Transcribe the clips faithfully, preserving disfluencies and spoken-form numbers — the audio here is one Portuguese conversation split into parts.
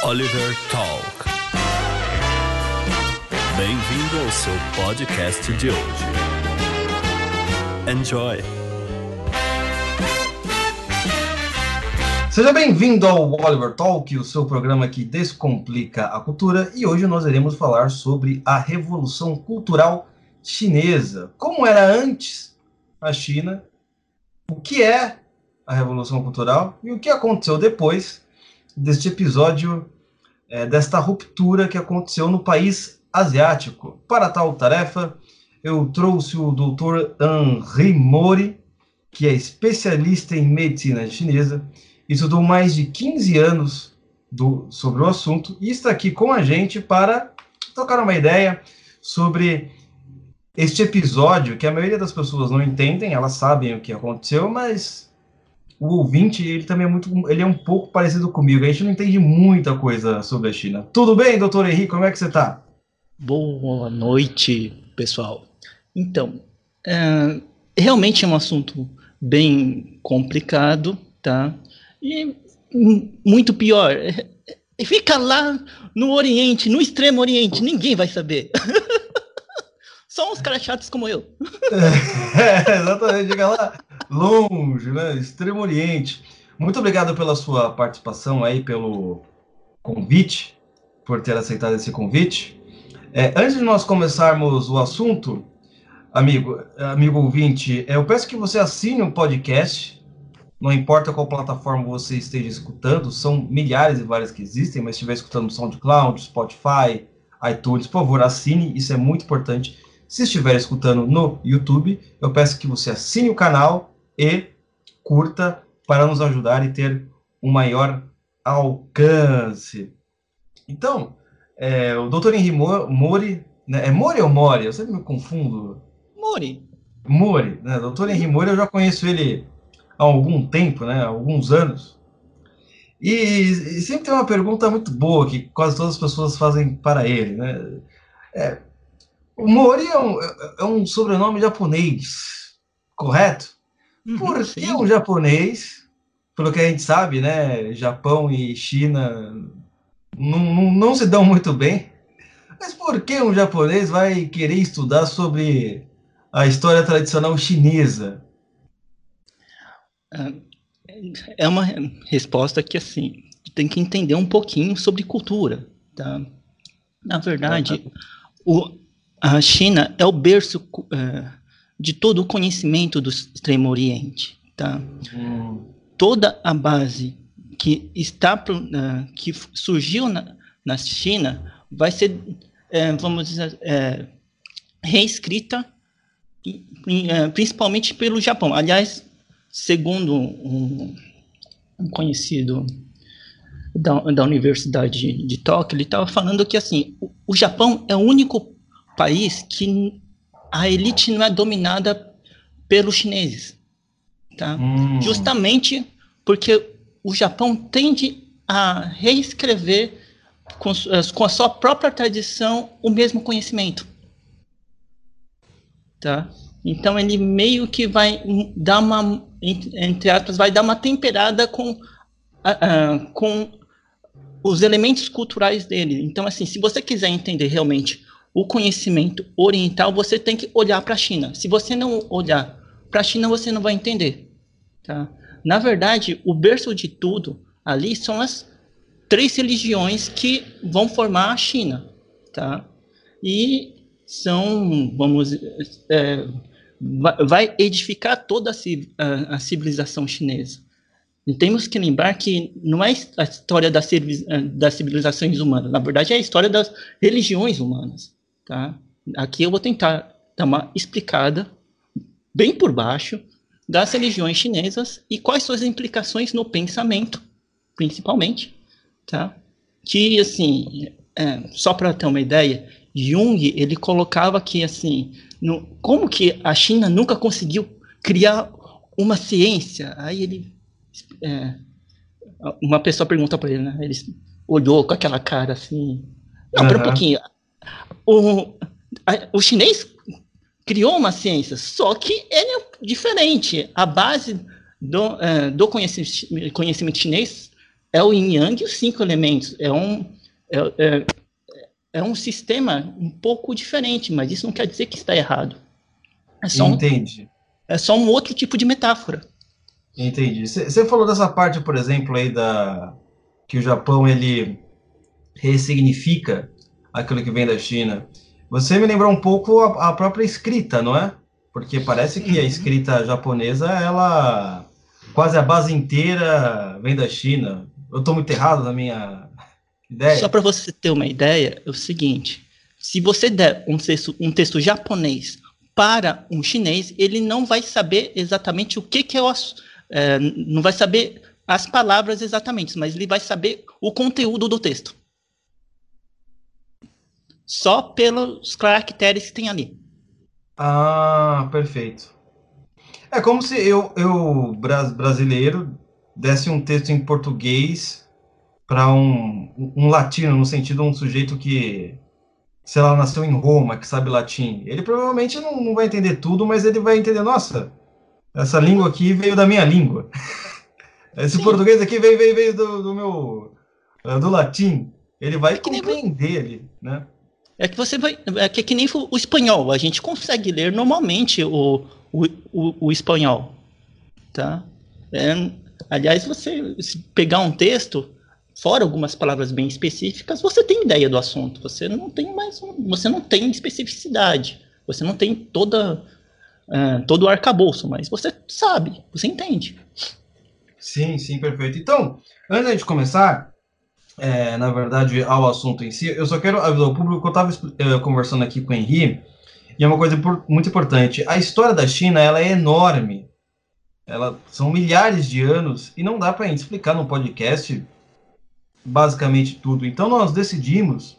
Oliver Talk. Bem-vindo ao seu podcast de hoje. Enjoy! Seja bem-vindo ao Oliver Talk, o seu programa que descomplica a cultura, e hoje nós iremos falar sobre a Revolução Cultural Chinesa. Como era antes a China, o que é a Revolução Cultural e o que aconteceu depois deste episódio, é, desta ruptura que aconteceu no país asiático. Para tal tarefa, eu trouxe o doutor Henri Mori, que é especialista em medicina chinesa, estudou mais de quinze anos do, sobre o assunto e está aqui com a gente para trocar uma ideia sobre este episódio que a maioria das pessoas não entendem, elas sabem o que aconteceu, mas o ouvinte, ele também é muito, ele é um pouco parecido comigo, a gente não entende muita coisa sobre a China. Tudo bem, doutor Henri, como é que você está? Boa noite, pessoal. Então, é, realmente é um assunto bem complicado, tá? E muito pior, é, é, fica lá no Oriente, no Extremo Oriente, ninguém vai saber. Só uns caras chatos como eu. É, exatamente, diga lá, longe, né? Extremo Oriente. Muito obrigado pela sua participação aí, pelo convite, por ter aceitado esse convite. É, antes de nós começarmos o assunto, amigo, amigo ouvinte, eu peço que você assine o podcast, não importa qual plataforma você esteja escutando, são milhares e várias que existem, mas se estiver escutando no SoundCloud, Spotify, iTunes, por favor, assine, isso é muito importante. Se estiver escutando no YouTube, eu peço que você assine o canal e curta para nos ajudar e ter um maior alcance. Então, é, o doutor Henri Mori, né, é Mori ou Mori? Eu sempre me confundo. Mori. Mori, né? doutor Henri Mori, eu já conheço ele há algum tempo, né? Há alguns anos. E, e sempre tem uma pergunta muito boa que quase todas as pessoas fazem para ele, né? É, o Mori é um, é um sobrenome japonês, correto? Uhum, Por sim. que um japonês, pelo que a gente sabe, né? Japão e China não, não, não se dão muito bem. Mas por que um japonês vai querer estudar sobre a história tradicional chinesa? É uma resposta que, assim, tem que entender um pouquinho sobre cultura, tá? Na verdade, o, a China é o berço uh, de todo o conhecimento do Extremo Oriente, tá? Hum. Toda a base que está uh, que surgiu na, na China vai ser, uh, vamos dizer, uh, reescrita uh, principalmente pelo Japão. Aliás, segundo um, um conhecido da, da Universidade de Tóquio, ele estava falando que, assim, o, o Japão é o único país que a elite não é dominada pelos chineses, tá? Hum. Justamente porque o Japão tende a reescrever com, com a sua própria tradição o mesmo conhecimento, tá? Então ele meio que vai dar uma, entre aspas, vai dar uma temperada com, uh, com os elementos culturais dele. Então, assim, se você quiser entender realmente o conhecimento oriental, você tem que olhar para a China. Se você não olhar para a China, você não vai entender, tá? Na verdade, o berço de tudo ali são as três religiões que vão formar a China, tá? E são, vamos, é, vai edificar toda a, a civilização chinesa. E temos que lembrar que não é a história das, das civilizações humanas, na verdade é a história das religiões humanas, tá? Aqui eu vou tentar dar uma explicada bem por baixo das religiões chinesas e quais são as implicações no pensamento, principalmente, tá? Que, assim, é, só para ter uma ideia, Jung, ele colocava que, assim, no, como que a China nunca conseguiu criar uma ciência? Aí ele, é, uma pessoa pergunta para ele, né? Ele olhou com aquela cara assim, não, uhum. Pera um pouquinho, o, a, o chinês criou uma ciência, só que ele é diferente. A base do, uh, do conhecimento, conhecimento chinês é o Yin Yang e os cinco elementos. É um, é, é, é um sistema um pouco diferente, mas isso não quer dizer que está errado. É só um, Entendi. é só um outro tipo de metáfora. Entendi. Você falou dessa parte, por exemplo, aí da que o Japão ele ressignifica aquilo que vem da China. Você me lembrou um pouco a, a própria escrita, não é? Porque parece que a escrita japonesa, ela quase a base inteira vem da China. Eu estou muito errado na minha ideia? Só para você ter uma ideia, é o seguinte: se você der um texto, um texto japonês para um chinês, ele não vai saber exatamente o que, que é o é, não vai saber as palavras exatamente, mas ele vai saber o conteúdo do texto. Só pelos caracteres que tem ali. Ah, perfeito. É como se eu, eu brasileiro, desse um texto em português para um, um latino, no sentido de um sujeito que, sei lá, nasceu em Roma, que sabe latim. Ele provavelmente não, não vai entender tudo, mas ele vai entender, nossa, essa língua aqui veio da minha língua. Esse Sim. português aqui veio, veio, veio do, do meu, do latim. Ele vai é compreender ali, né? É que você vai. É que, é que nem o espanhol. A gente consegue ler normalmente o, o, o, o espanhol. Tá? É, aliás, você se pegar um texto, fora algumas palavras bem específicas, você tem ideia do assunto. Você não tem mais. Você não tem especificidade. Você não tem toda, uh, todo o arcabouço, mas você sabe, você entende. Sim, sim, perfeito. Então, antes de começar. É, na verdade, ao assunto em si, eu só quero avisar o público que eu estava uh, conversando aqui com o Henri, e é uma coisa por, muito importante. A história da China, ela é enorme. Ela, são milhares de anos, e não dá para a gente explicar no podcast basicamente tudo. Então, nós decidimos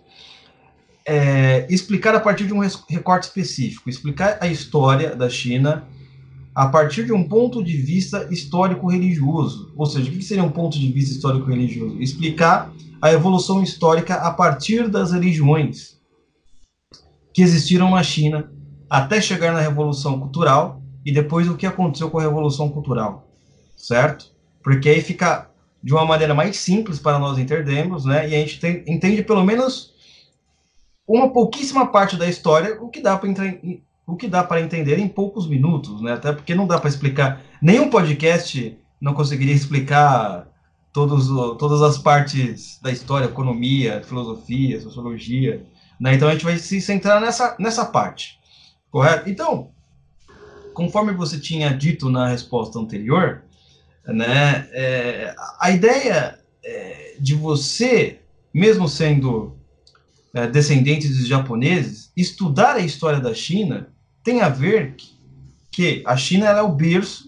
é, explicar a partir de um recorte específico, explicar a história da China a partir de um ponto de vista histórico-religioso. Ou seja, o que seria um ponto de vista histórico-religioso? Explicar a evolução histórica a partir das religiões que existiram na China até chegar na Revolução Cultural e depois o que aconteceu com a Revolução Cultural, certo? Porque aí fica de uma maneira mais simples para nós entendermos, né? E a gente tem, entende pelo menos uma pouquíssima parte da história, o que dá para entrar em o que dá para entender em poucos minutos, né? Até porque não dá para explicar, nenhum podcast não conseguiria explicar todos, todas as partes da história, economia, filosofia, sociologia, né? Então a gente vai se centrar nessa, nessa parte, correto? Então, conforme você tinha dito na resposta anterior, né, é, a ideia é, de você, mesmo sendo é, descendente dos japoneses, estudar a história da China tem a ver que, que a China ela é o berço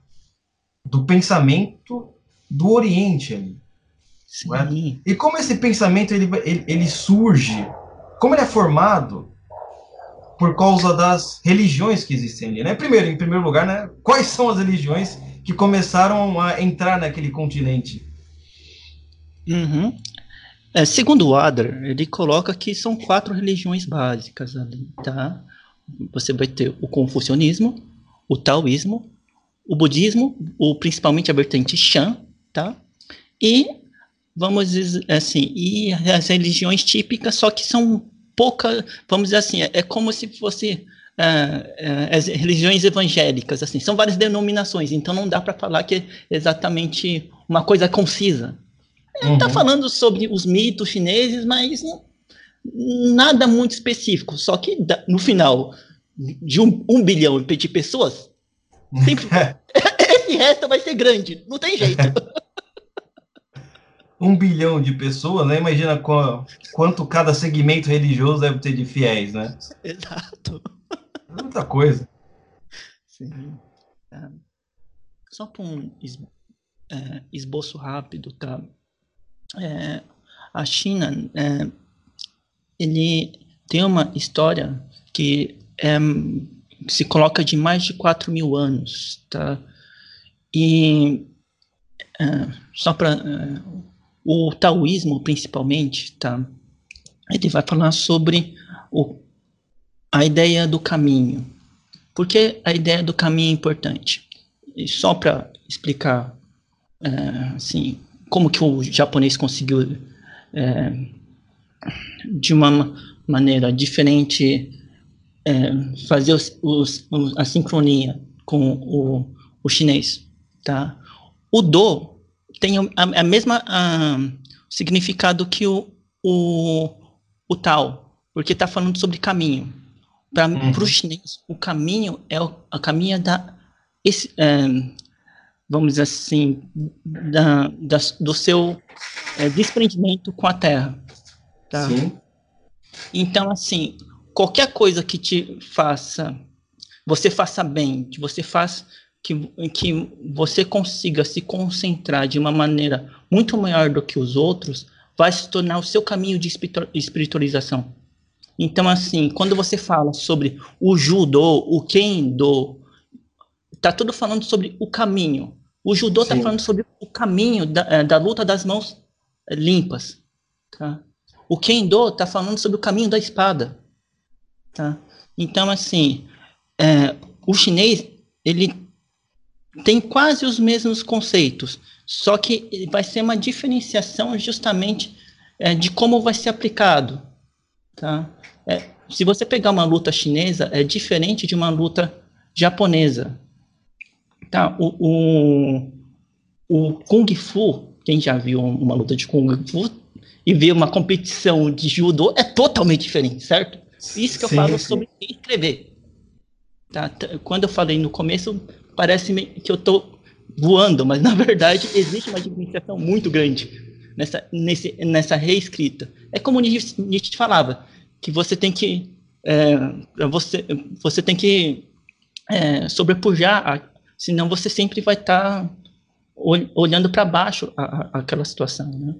do pensamento do Oriente ali. Sim. E como esse pensamento ele, ele, ele surge, como ele é formado por causa das religiões que existem ali, né? Primeiro, em primeiro lugar, né? Quais são as religiões que começaram a entrar naquele continente? Uhum. É, segundo o Adler, ele coloca que são quatro religiões básicas ali, tá? Você vai ter o confucionismo, o taoísmo, o budismo, ou principalmente a vertente Shan, tá? E, vamos dizer assim, e as religiões típicas, só que são poucas, vamos dizer assim, é, é como se fosse é, é, as religiões evangélicas, assim, são várias denominações, então não dá para falar que é exatamente uma coisa concisa. Ele está uhum. falando sobre os mitos chineses, mas não, nada muito específico. Só que no final de um, um bilhão de pessoas, sempre, esse resto vai ser grande. Não tem jeito. Um bilhão de pessoas, né? Imagina qu- quanto cada segmento religioso deve ter de fiéis, né? Exato. Muita coisa. Sim. É. Só para um es- é, esboço rápido, tá? É, a China, é, ele tem uma história que é, se coloca de mais de quatro mil anos, tá? E é, só para é, o taoísmo, principalmente, tá? Ele vai falar sobre o, a ideia do caminho. Por que a ideia do caminho é importante? E só para explicar, é, assim, como que o japonês conseguiu, é, de uma maneira diferente, é, fazer os, os, a sincronia com o, o chinês, tá? O do tem a, a mesma a, significado que o, o, o Tao, porque está falando sobre caminho. Para uhum. o chinês, o caminho é o, a caminho da, esse, é, vamos dizer assim, da, da, do seu é, desprendimento com a terra. Tá? Sim. Então, assim, qualquer coisa que te faça, você faça bem, que você faça, que, que você consiga se concentrar de uma maneira muito maior do que os outros, vai se tornar o seu caminho de espiritualização. Então, assim, quando você fala sobre o judô, o kendo, tá tudo falando sobre o caminho. O judô está falando sobre o caminho da, da luta das mãos limpas. Tá? O kendo está falando sobre o caminho da espada. Tá? Então, assim, é, o chinês, ele tem quase os mesmos conceitos, só que vai ser uma diferenciação justamente é, de como vai ser aplicado. Tá? É, se você pegar uma luta chinesa, é diferente de uma luta japonesa. Tá? O, o, o Kung Fu, quem já viu uma luta de Kung Fu e vê uma competição de judô, é totalmente diferente, certo? Isso que eu sim, falo sim. sobre escrever. Tá? Quando eu falei no começo, parece que eu estou voando, mas na verdade existe uma diferenciação muito grande nessa, nesse, nessa reescrita. É como Nietzsche falava, que você tem que é, você, você tem que é, sobrepujar, a, senão você sempre vai estar tá olhando para baixo a, a, aquela situação, né?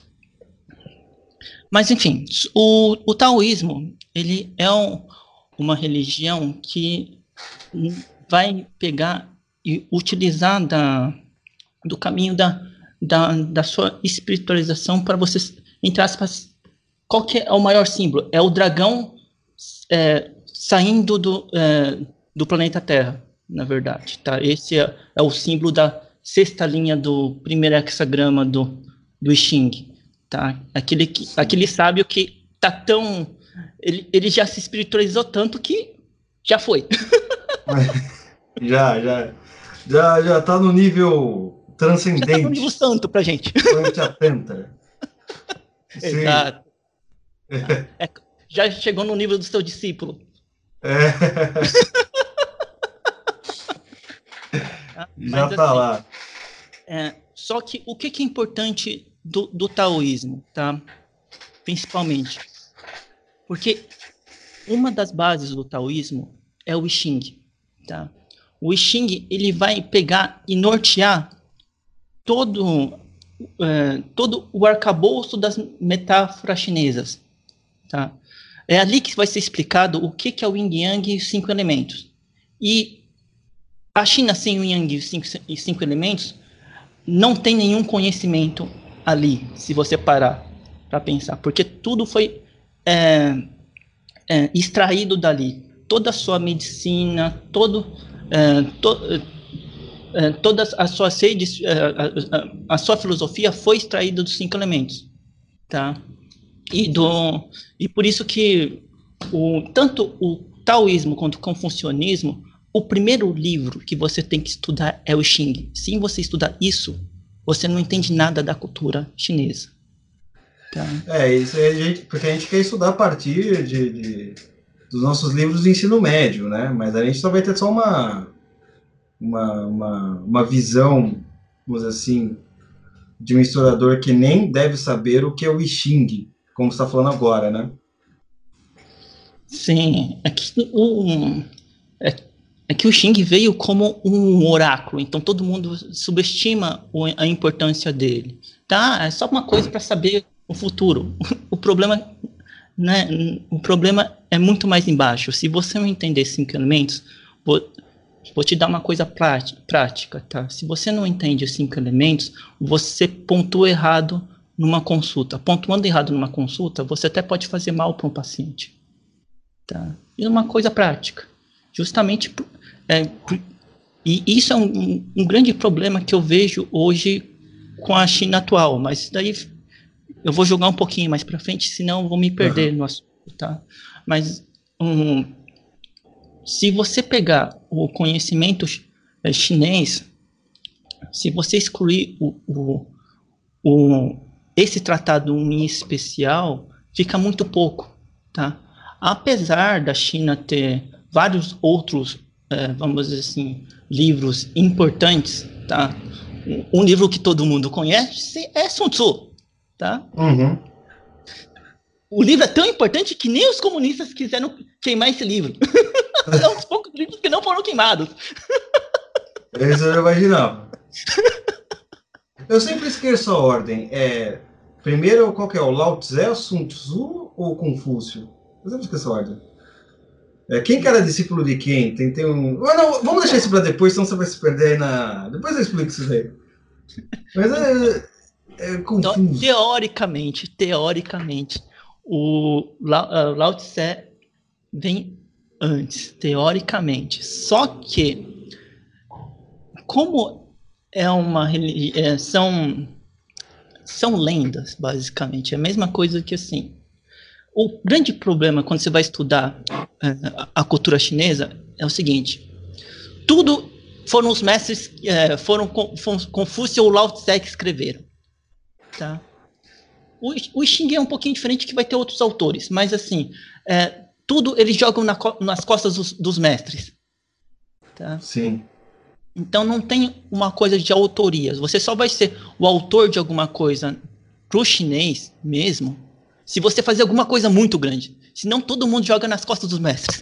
Mas enfim, o, o taoísmo, ele é um, uma religião que vai pegar e utilizar da, do caminho da, da, da sua espiritualização para você, entre aspas, qual que é o maior símbolo? É o dragão é, saindo do, é, do planeta Terra, na verdade. Tá? Esse é, é o símbolo da sexta linha do primeiro hexagrama do, do I Ching. Tá? Aquele, que, aquele sábio que tá tão... Ele, ele já se espiritualizou tanto que já foi. já, já. Já, já tá no nível transcendente. Já tá no nível santo pra gente. Gente atenta. Exato. É. É, já chegou no nível do seu discípulo. É. Já tá assim, lá. É, só que o que, que é importante do, do taoísmo, tá? Principalmente. Porque uma das bases do taoísmo é o I Ching, tá? O I Ching, ele vai pegar e nortear todo, é, todo o arcabouço das metáforas chinesas. Tá? É ali que vai ser explicado o que, que é o Yin Yang e os cinco elementos. E a China sem o Yin Yang e os cinco, e cinco elementos não tem nenhum conhecimento ali, se você parar para pensar. Porque tudo foi é, é, extraído dali. Toda a sua medicina, todo... É, to, é, todas as suas redes, é, a, a, a sua filosofia foi extraída dos cinco elementos, tá? E do e por isso que o, tanto o taoísmo quanto o confucionismo, o primeiro livro que você tem que estudar é o Xing. Se você estudar isso, você não entende nada da cultura chinesa. Tá? É isso aí, a gente, porque a gente quer estudar a partir de, de dos nossos livros de ensino médio, né? Mas a gente só vai ter só uma, uma, uma, uma visão, vamos dizer assim, de um historiador que nem deve saber o que é o I Ching, como você está falando agora, né? Sim, é que o, é, é que o Xing veio como um oráculo, então todo mundo subestima a importância dele. Tá? É só uma coisa para saber o futuro. O problema... Né? O problema é muito mais embaixo. Se você não entender cinco elementos, vou, vou te dar uma coisa prática, tá? Se você não entende os cinco elementos, você pontua errado numa consulta. Pontuando errado numa consulta, você até pode fazer mal para um paciente, tá? E uma coisa prática, justamente é, e isso é um, um grande problema que eu vejo hoje com a China atual, mas daí eu vou jogar um pouquinho mais para frente, senão eu vou me perder uhum. no assunto, tá? Mas um, se você pegar o conhecimento chinês, se você excluir o, o, o, esse tratado em especial, fica muito pouco, tá? Apesar da China ter vários outros, é, vamos dizer assim, livros importantes, tá? Um livro que todo mundo conhece é Sun Tzu, tá? Uhum. O livro é tão importante que nem os comunistas quiseram queimar esse livro. É um dos poucos livros que não foram queimados. Isso eu imaginava. Eu sempre esqueço a ordem. É, primeiro, qual que é? O Lao Tse, Sun Tzu ou Confúcio? Eu sempre esqueço a ordem. É, quem que era discípulo de quem? Tem, tem um... Ah, não, vamos deixar isso para depois, senão você vai se perder aí na... Depois eu explico isso daí. Mas é, é confuso. Então, teoricamente, teoricamente, o Lao, uh, Lao Tse vem antes, teoricamente. Só que, como é uma é, são são lendas, basicamente. É a mesma coisa que assim. O grande problema quando você vai estudar uh, a cultura chinesa é o seguinte: tudo foram os mestres, uh, foram Confúcio ou Lao Tse que escreveram, tá? O, o Xing é um pouquinho diferente, que vai ter outros autores, mas assim, uh, tudo eles jogam na, nas costas dos, dos mestres, tá? Sim. Então não tem uma coisa de autorias. Você só vai ser o autor de alguma coisa pro chinês mesmo se você fazer alguma coisa muito grande. Senão todo mundo joga nas costas dos mestres.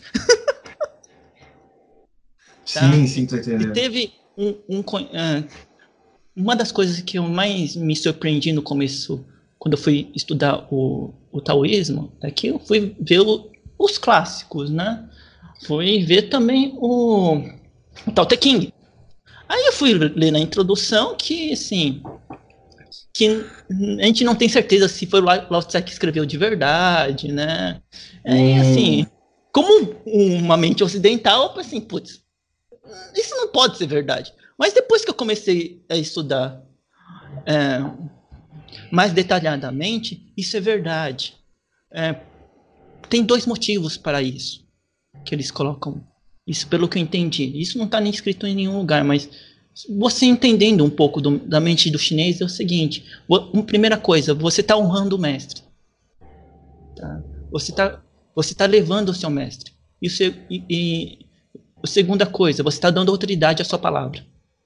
Tá? Sim, sim, tô entendendo. E teve um, um, uh, uma das coisas que eu mais me surpreendi no começo, quando eu fui estudar o, o taoísmo, é que eu fui ver o, os clássicos, né? Fui ver também o, o Tao Te Ching. Aí eu fui ler na introdução que, assim, que a gente não tem certeza se foi o Lao Tse que escreveu de verdade, né? Aí, hum. assim, como uma mente ocidental, eu pensei assim, putz, isso não pode ser verdade. Mas depois que eu comecei a estudar é, mais detalhadamente, isso é verdade. É, tem dois motivos para isso, que eles colocam. Isso pelo que eu entendi. Isso não está nem escrito em nenhum lugar, mas você entendendo um pouco do, da mente do chinês é o seguinte. Uma primeira coisa, você está honrando o mestre. Tá? Você está você tá levando o seu mestre. E, e, e a segunda coisa, você está dando autoridade à sua palavra.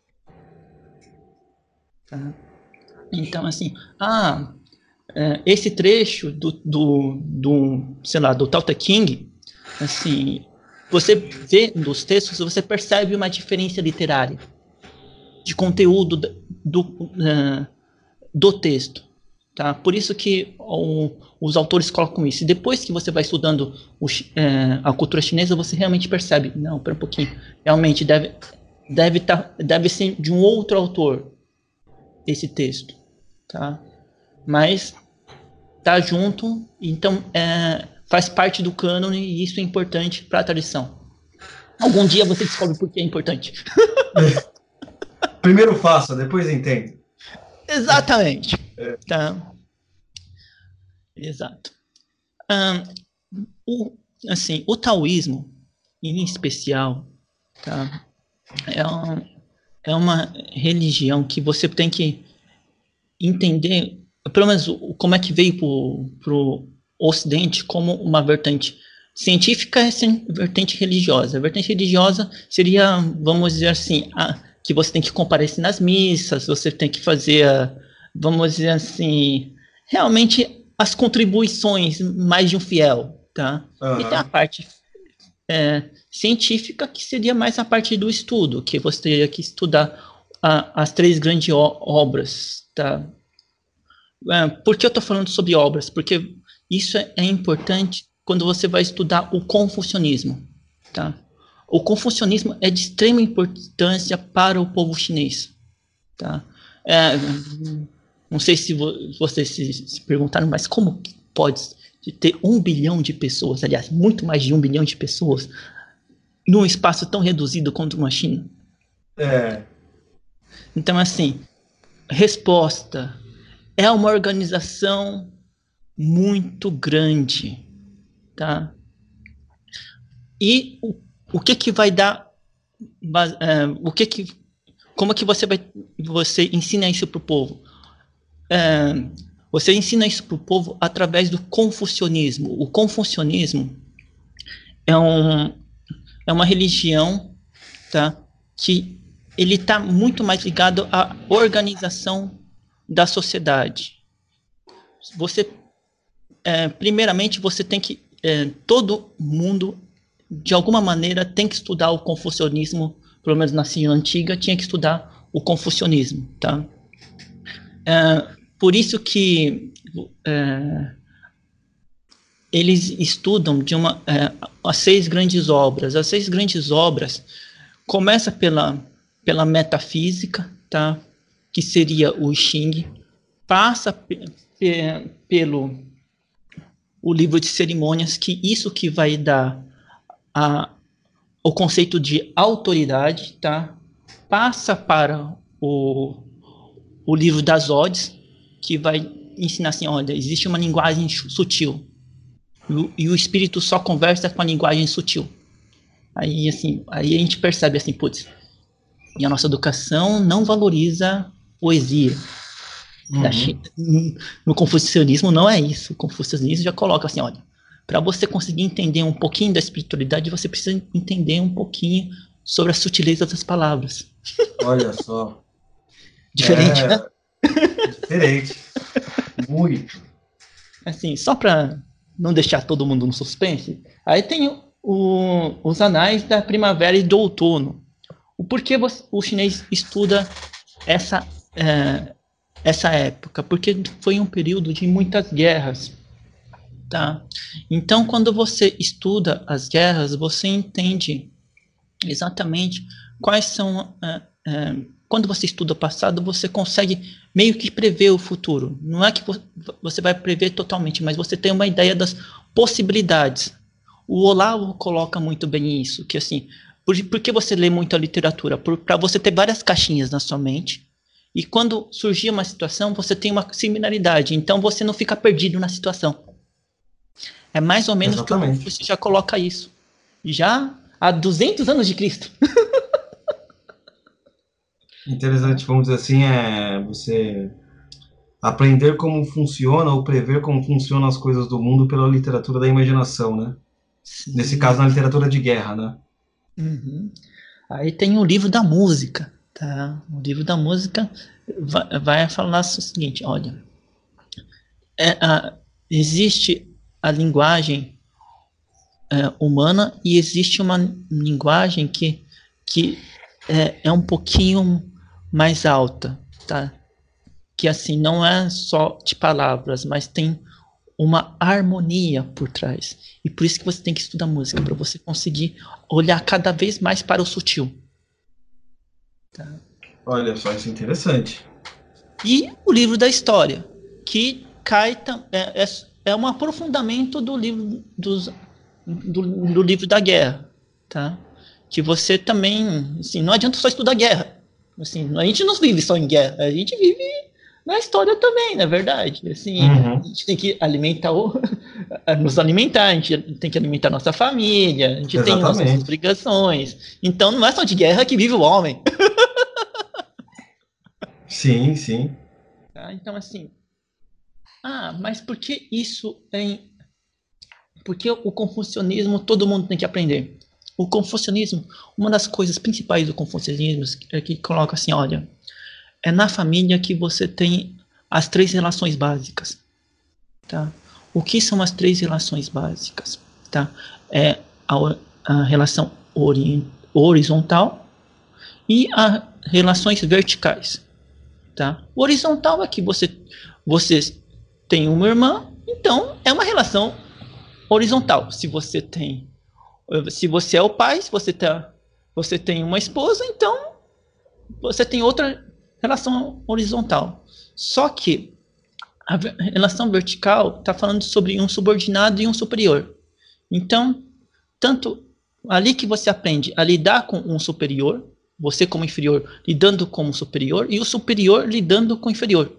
Tá? Então, assim, ah, é, esse trecho do, do, do, sei lá, do Tao Te Ching, assim, você vê nos textos, você percebe uma diferença literária de conteúdo do, do, uh, do texto. Tá? Por isso que o, os autores colocam isso. E depois que você vai estudando o, uh, a cultura chinesa, você realmente percebe, não, pera um pouquinho, realmente deve, deve, tá, deve ser de um outro autor esse texto. Tá? Mas tá junto, então é, faz parte do cânone e isso é importante para a tradição. Algum dia você descobre por que é importante. Primeiro faça, depois entende. Exatamente. É. Tá. Exato. Um, o, assim, o taoísmo, em especial, tá, é, um, é uma religião que você tem que entender, pelo menos como é que veio para o Ocidente como uma vertente científica e vertente religiosa. A vertente religiosa seria, vamos dizer assim, a, que você tem que comparecer nas missas, você tem que fazer, vamos dizer assim, realmente as contribuições mais de um fiel, tá? Uhum. E tem a parte é, científica, que seria mais a parte do estudo, que você teria que estudar a, as três grandes obras, tá? É, por que eu estou falando sobre obras? Porque isso é, é importante quando você vai estudar o confucionismo, tá? O confucionismo é de extrema importância para o povo chinês, tá? É, não sei se vo vocês se, se perguntaram, mas como pode ter um bilhão de pessoas, aliás, muito mais de um bilhão de pessoas, num espaço tão reduzido quanto uma China? É. Então, assim, resposta: é uma organização muito grande, tá? E o, o que que vai dar, é, o que que, como que você vai, você ensina isso para o povo? É, você ensina isso para o povo através do confucionismo. O confucionismo é, um, é uma religião, tá, que ele está muito mais ligado à organização da sociedade. Você, é, primeiramente, você tem que, é, todo mundo, de alguma maneira, tem que estudar o confucionismo, pelo menos na China antiga, tinha que estudar o confucionismo, tá? É, por isso que é, eles estudam de uma, é, as seis grandes obras. As seis grandes obras começa pela, pela metafísica, tá? Que seria o Xing, passa pe, pe, pelo o livro de cerimônias, que isso que vai dar a, o conceito de autoridade, tá? Passa para o, o livro das odes, que vai ensinar assim, olha, existe uma linguagem sutil, e o, e o espírito só conversa com a linguagem sutil. Aí, assim, aí a gente percebe assim, putz, e a nossa educação não valoriza poesia. Uhum. Da China, no confucionismo não é isso. O confucionismo já coloca assim, olha, para você conseguir entender um pouquinho da espiritualidade, você precisa entender um pouquinho sobre a sutileza das palavras. Olha só. Diferente, é... né? Diferente. Muito. Assim, só para não deixar todo mundo no suspense, aí tem o, os anais da primavera e do outono. O porquê você, o chinês estuda essa, é, essa época? Porque foi um período de muitas guerras, tá? Então, quando você estuda as guerras, você entende exatamente quais são... É, é, quando você estuda o passado, você consegue meio que prever o futuro. Não é que você vai prever totalmente, mas você tem uma ideia das possibilidades. O Olavo coloca muito bem isso, que assim, por, por que você lê muita literatura? Para você ter várias caixinhas na sua mente, e quando surgir uma situação, você tem uma similaridade, então você não fica perdido na situação. É mais ou menos Exatamente. que você já coloca isso. Já há duzentos anos de Cristo. Interessante, vamos dizer assim, é você aprender como funciona ou prever como funcionam as coisas do mundo pela literatura da imaginação, né? Sim. Nesse caso, na literatura de guerra, né? Uhum. Aí tem o livro da música, tá? O livro da música vai, vai falar o seguinte, olha, é, a, existe a linguagem é, humana e existe uma linguagem que, que é, é um pouquinho mais alta, tá? Que assim, não é só de palavras, mas tem uma harmonia por trás. E por isso que você tem que estudar música, para você conseguir olhar cada vez mais para o sutil. Tá? Olha só, isso é interessante. E o livro da história, que cai é, é, é um aprofundamento do livro dos, do, do livro da guerra, tá? Que você também, assim, não adianta só estudar guerra. Assim, a gente não vive só em guerra, a gente vive na história também, na verdade. Assim, uhum. A gente tem que alimentar o, nos alimentar, a gente tem que alimentar nossa família, a gente Exatamente. Tem nossas obrigações. Então não é só de guerra que vive o homem. Sim, sim. Tá? Então, assim, ah, mas por que isso é... Porque o confucionismo todo mundo tem que aprender. O confucionismo, uma das coisas principais do confucionismo é que coloca assim, olha, é na família que você tem as três relações básicas, tá? O que são as três relações básicas, tá? É a, a relação ori, horizontal e as relações verticais, tá? O horizontal é que você, você tem uma irmã, então é uma relação horizontal. Se você tem Se você é o pai, se você, tá, você tem uma esposa, então você tem outra relação horizontal. Só que a relação vertical está falando sobre um subordinado e um superior. Então, tanto ali que você aprende a lidar com um superior, você como inferior lidando como superior e o superior lidando com o inferior.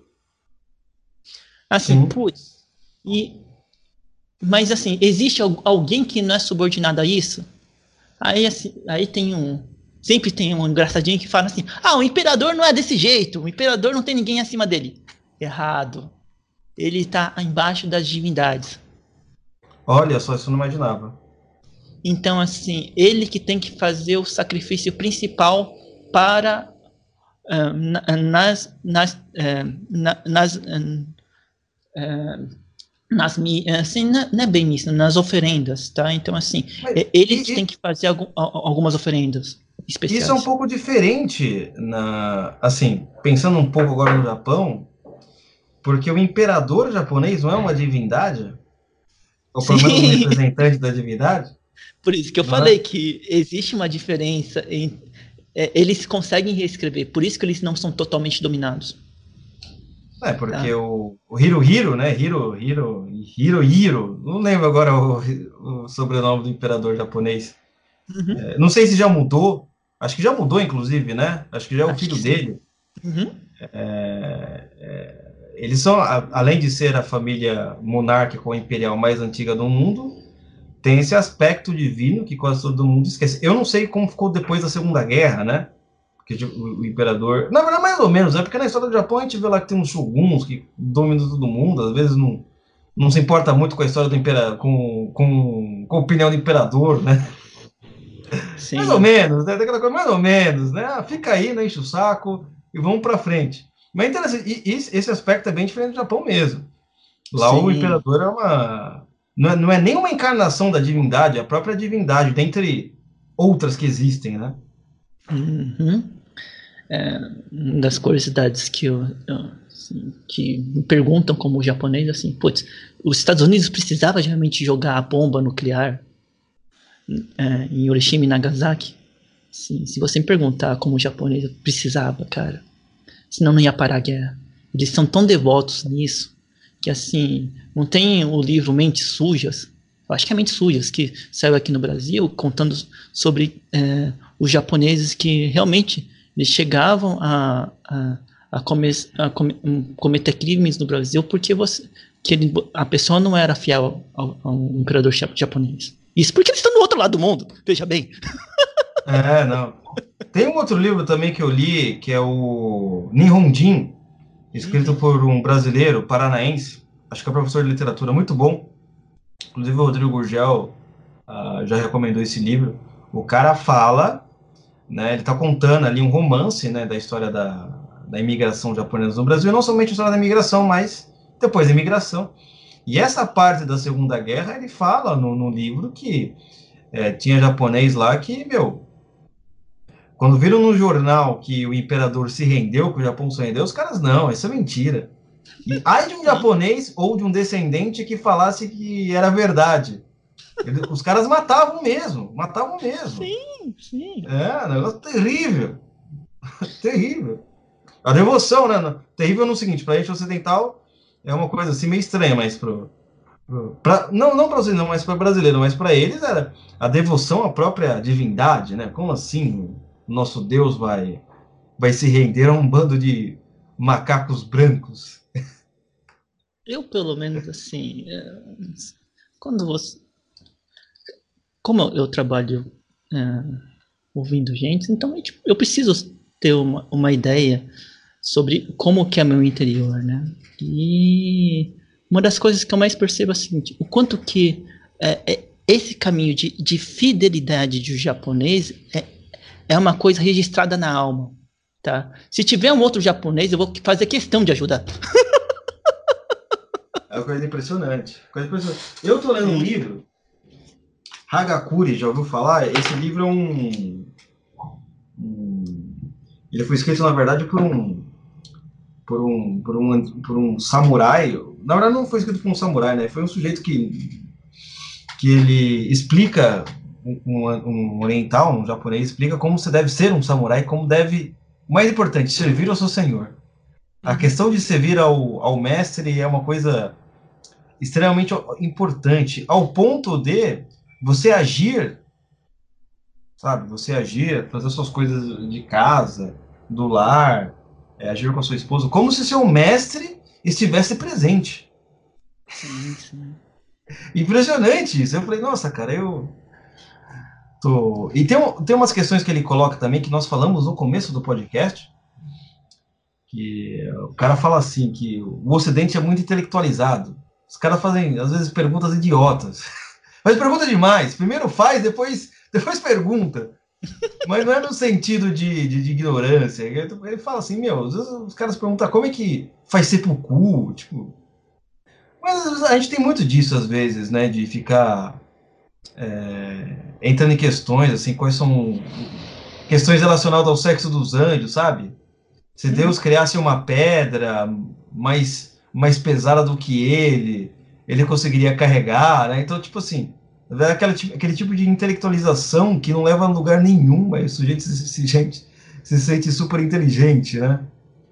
Assim, Sim. putz, e, mas assim, existe alguém que não é subordinado a isso? Aí, assim, aí tem um, sempre tem um engraçadinho que fala assim, ah, o imperador não é desse jeito, o imperador não tem ninguém acima dele. Errado. Ele está embaixo das divindades. Olha só, isso eu não imaginava. Então, assim, ele que tem que fazer o sacrifício principal para uh, nas nas uh, na, nas uh, uh, nas assim, não é bem isso, nas oferendas, tá? Então, assim, Mas, eles e, têm e, que fazer algum, algumas oferendas especiais. isso é um pouco diferente, na, assim, pensando um pouco agora no Japão, porque o imperador japonês não é uma divindade? Ou pelo menos um Sim, representante da divindade? por isso que eu Não é? falei que existe uma diferença em é, eles conseguem reescrever, por isso que eles não são totalmente dominados. É, porque Tá? o, o Hirohiro, né? Hiro, Hiro, Hirohiro, não lembro agora o, o sobrenome do imperador japonês. Uhum. É, não sei se já mudou, acho que já mudou, inclusive, né? Acho que já é o Acho filho que sim. dele. Uhum. É, é, eles são, a, além de ser a família monárquica ou imperial mais antiga do mundo, tem esse aspecto divino que quase todo mundo esquece. Eu não sei como ficou depois da Segunda Guerra, né? Porque o, o imperador. Na verdade, mais ou menos, é porque na história do Japão a gente vê lá que tem uns shoguns que dominam todo mundo, às vezes não, não se importa muito com a história do imperador, com, com, com a opinião do imperador, né? Mais ou Sim. menos, né? Daquela coisa, mais ou menos, né? Ah, fica aí, não enche o saco e vamos pra frente. Mas é interessante, e esse aspecto é bem diferente do Japão mesmo. Lá o Sim. imperador é uma. Não é, não é nem uma encarnação da divindade, é a própria divindade, dentre outras que existem, né? Uhum. É, uma das curiosidades que eu, eu assim, que me perguntam como japonês assim, putz, os Estados Unidos precisava realmente jogar a bomba nuclear é, em Hiroshima e Nagasaki? Sim, se você me perguntar como japonês, eu precisava, cara. Senão não ia parar a guerra. Eles são tão devotos nisso que assim, não tem o livro Mentes Sujas, eu acho que é Mentes Sujas, que saiu aqui no Brasil contando sobre é, os japoneses que realmente eles chegavam a, a, a, come, a come, cometer crimes no Brasil porque você, que ele, a pessoa não era fiel ao, ao imperador japonês. Isso porque eles estão do outro lado do mundo, veja bem. É, não. Tem um outro livro também que eu li, que é o Nihonjin, escrito Uhum. por um brasileiro paranaense, acho que é professor de literatura, muito bom. Inclusive o Rodrigo Gurgel uh, já recomendou esse livro. O cara fala, né, ele está contando ali um romance, né, da história da, da imigração japonesa no Brasil, e não somente a história da imigração, mas depois da imigração. E essa parte da Segunda Guerra, ele fala no, no livro que é, tinha japonês lá que, meu, quando viram no jornal que o imperador se rendeu, que o Japão se rendeu, os caras, não, isso é mentira. E ai de um Sim, japonês ou de um descendente que falasse que era verdade. Ele, os caras matavam mesmo, matavam mesmo. sim, sim. É, negócio terrível. Terrível. A devoção, né? Terrível no seguinte, pra gente ocidental é uma coisa assim meio estranha, mas pro. pro pra, não, não pra vocês, não, mas pra brasileiro, mas pra eles era a devoção à própria divindade, né? Como assim o nosso Deus vai, vai se render a um bando de macacos brancos? Eu, pelo menos, assim, é, quando você. Como eu, eu trabalho é, ouvindo gente, então eu, tipo, eu preciso ter uma, uma ideia sobre como que é meu interior, né? E uma das coisas que eu mais percebo é o seguinte, o quanto que é, é, esse caminho de, de fidelidade de um japonês é, é uma coisa registrada na alma, tá? Se tiver um outro japonês, eu vou fazer questão de ajudar. É uma coisa impressionante. Coisa impressionante. Eu tô lendo um livro, Hagakure, já ouviu falar? Esse livro é um, um. Ele foi escrito, na verdade, por um. Por um, por, um, por um samurai. Na verdade, não foi escrito por um samurai, né? Foi um sujeito que, que ele explica, um, um oriental, um japonês, explica como você deve ser um samurai, como deve, o mais importante, servir ao seu senhor. A Uhum. questão de servir ao, ao mestre é uma coisa extremamente importante, ao ponto de você agir sabe? Você agir, fazer suas coisas de casa, do lar, é, agir com a sua esposa, como se seu mestre estivesse presente. Sim, sim. Impressionante isso. Eu falei, nossa, cara, eu tô... E tem, um- tem umas questões que ele coloca também, que nós falamos no começo do podcast, que o cara fala assim, que o Ocidente é muito intelectualizado. Os caras fazem, às vezes, perguntas idiotas. Mas pergunta demais. Primeiro faz, depois, depois pergunta. Mas não é no sentido de, de, de ignorância. Ele fala assim, meu, às vezes os caras perguntam como é que faz sepulcro, tipo... Mas a gente tem muito disso, às vezes, né? De ficar é, entrando em questões, assim, quais são questões relacionadas ao sexo dos anjos, sabe? Se Uhum. Deus criasse uma pedra mais, mais pesada do que ele, ele conseguiria carregar, né? Então, tipo assim, é aquele, aquele tipo de intelectualização que não leva a lugar nenhum, mas o sujeito se, se, gente, se sente super inteligente, né?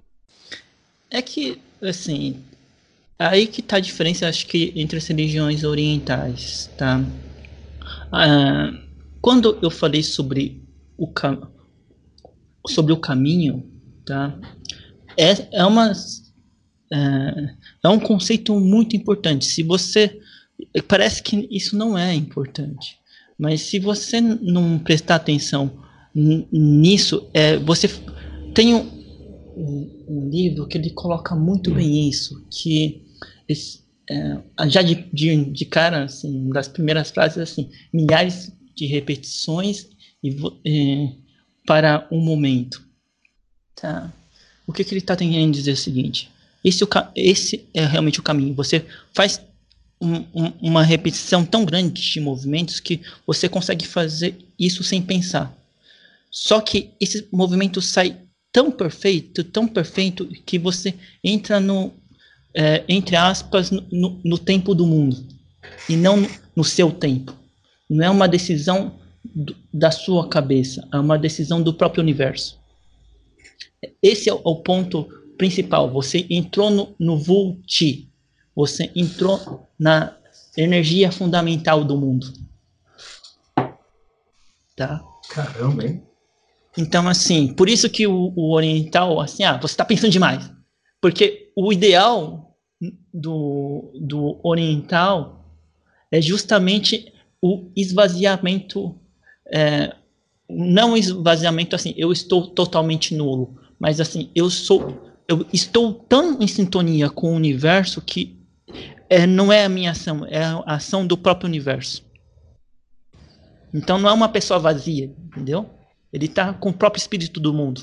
É que, assim, aí que tá a diferença, acho que, entre as religiões orientais, tá? Ah, quando eu falei sobre o, cam sobre o caminho, tá? É, é uma é, é um conceito muito importante. Se você parece que isso não é importante, mas se você não prestar atenção nisso, é, você tem um, um, um livro que ele coloca muito bem isso, que esse, é, já de, de, de cara, assim, uma das primeiras frases assim, milhares de repetições e, é, para um momento, tá? O que, que ele está tentando dizer é o seguinte: esse, esse é realmente o caminho. Você faz um, um, uma repetição tão grande de movimentos que você consegue fazer isso sem pensar. Só que esse movimento sai tão perfeito, tão perfeito, que você entra no, é, entre aspas, no, no tempo do mundo e não no, no seu tempo. Não é uma decisão do, da sua cabeça, é uma decisão do próprio universo. Esse é o, o ponto principal. Você entrou no, no Vulti. Você entrou na energia fundamental do mundo. Tá? Caramba, hein? Então, assim, por isso que o, o oriental, assim, ah, você está pensando demais. Porque o ideal do, do oriental é justamente o esvaziamento, é, não esvaziamento assim, eu estou totalmente nulo, mas assim, eu sou, eu estou tão em sintonia com o universo que é, não é a minha ação, é a ação do próprio universo. Então não é uma pessoa vazia, entendeu? Ele está com o próprio espírito do mundo.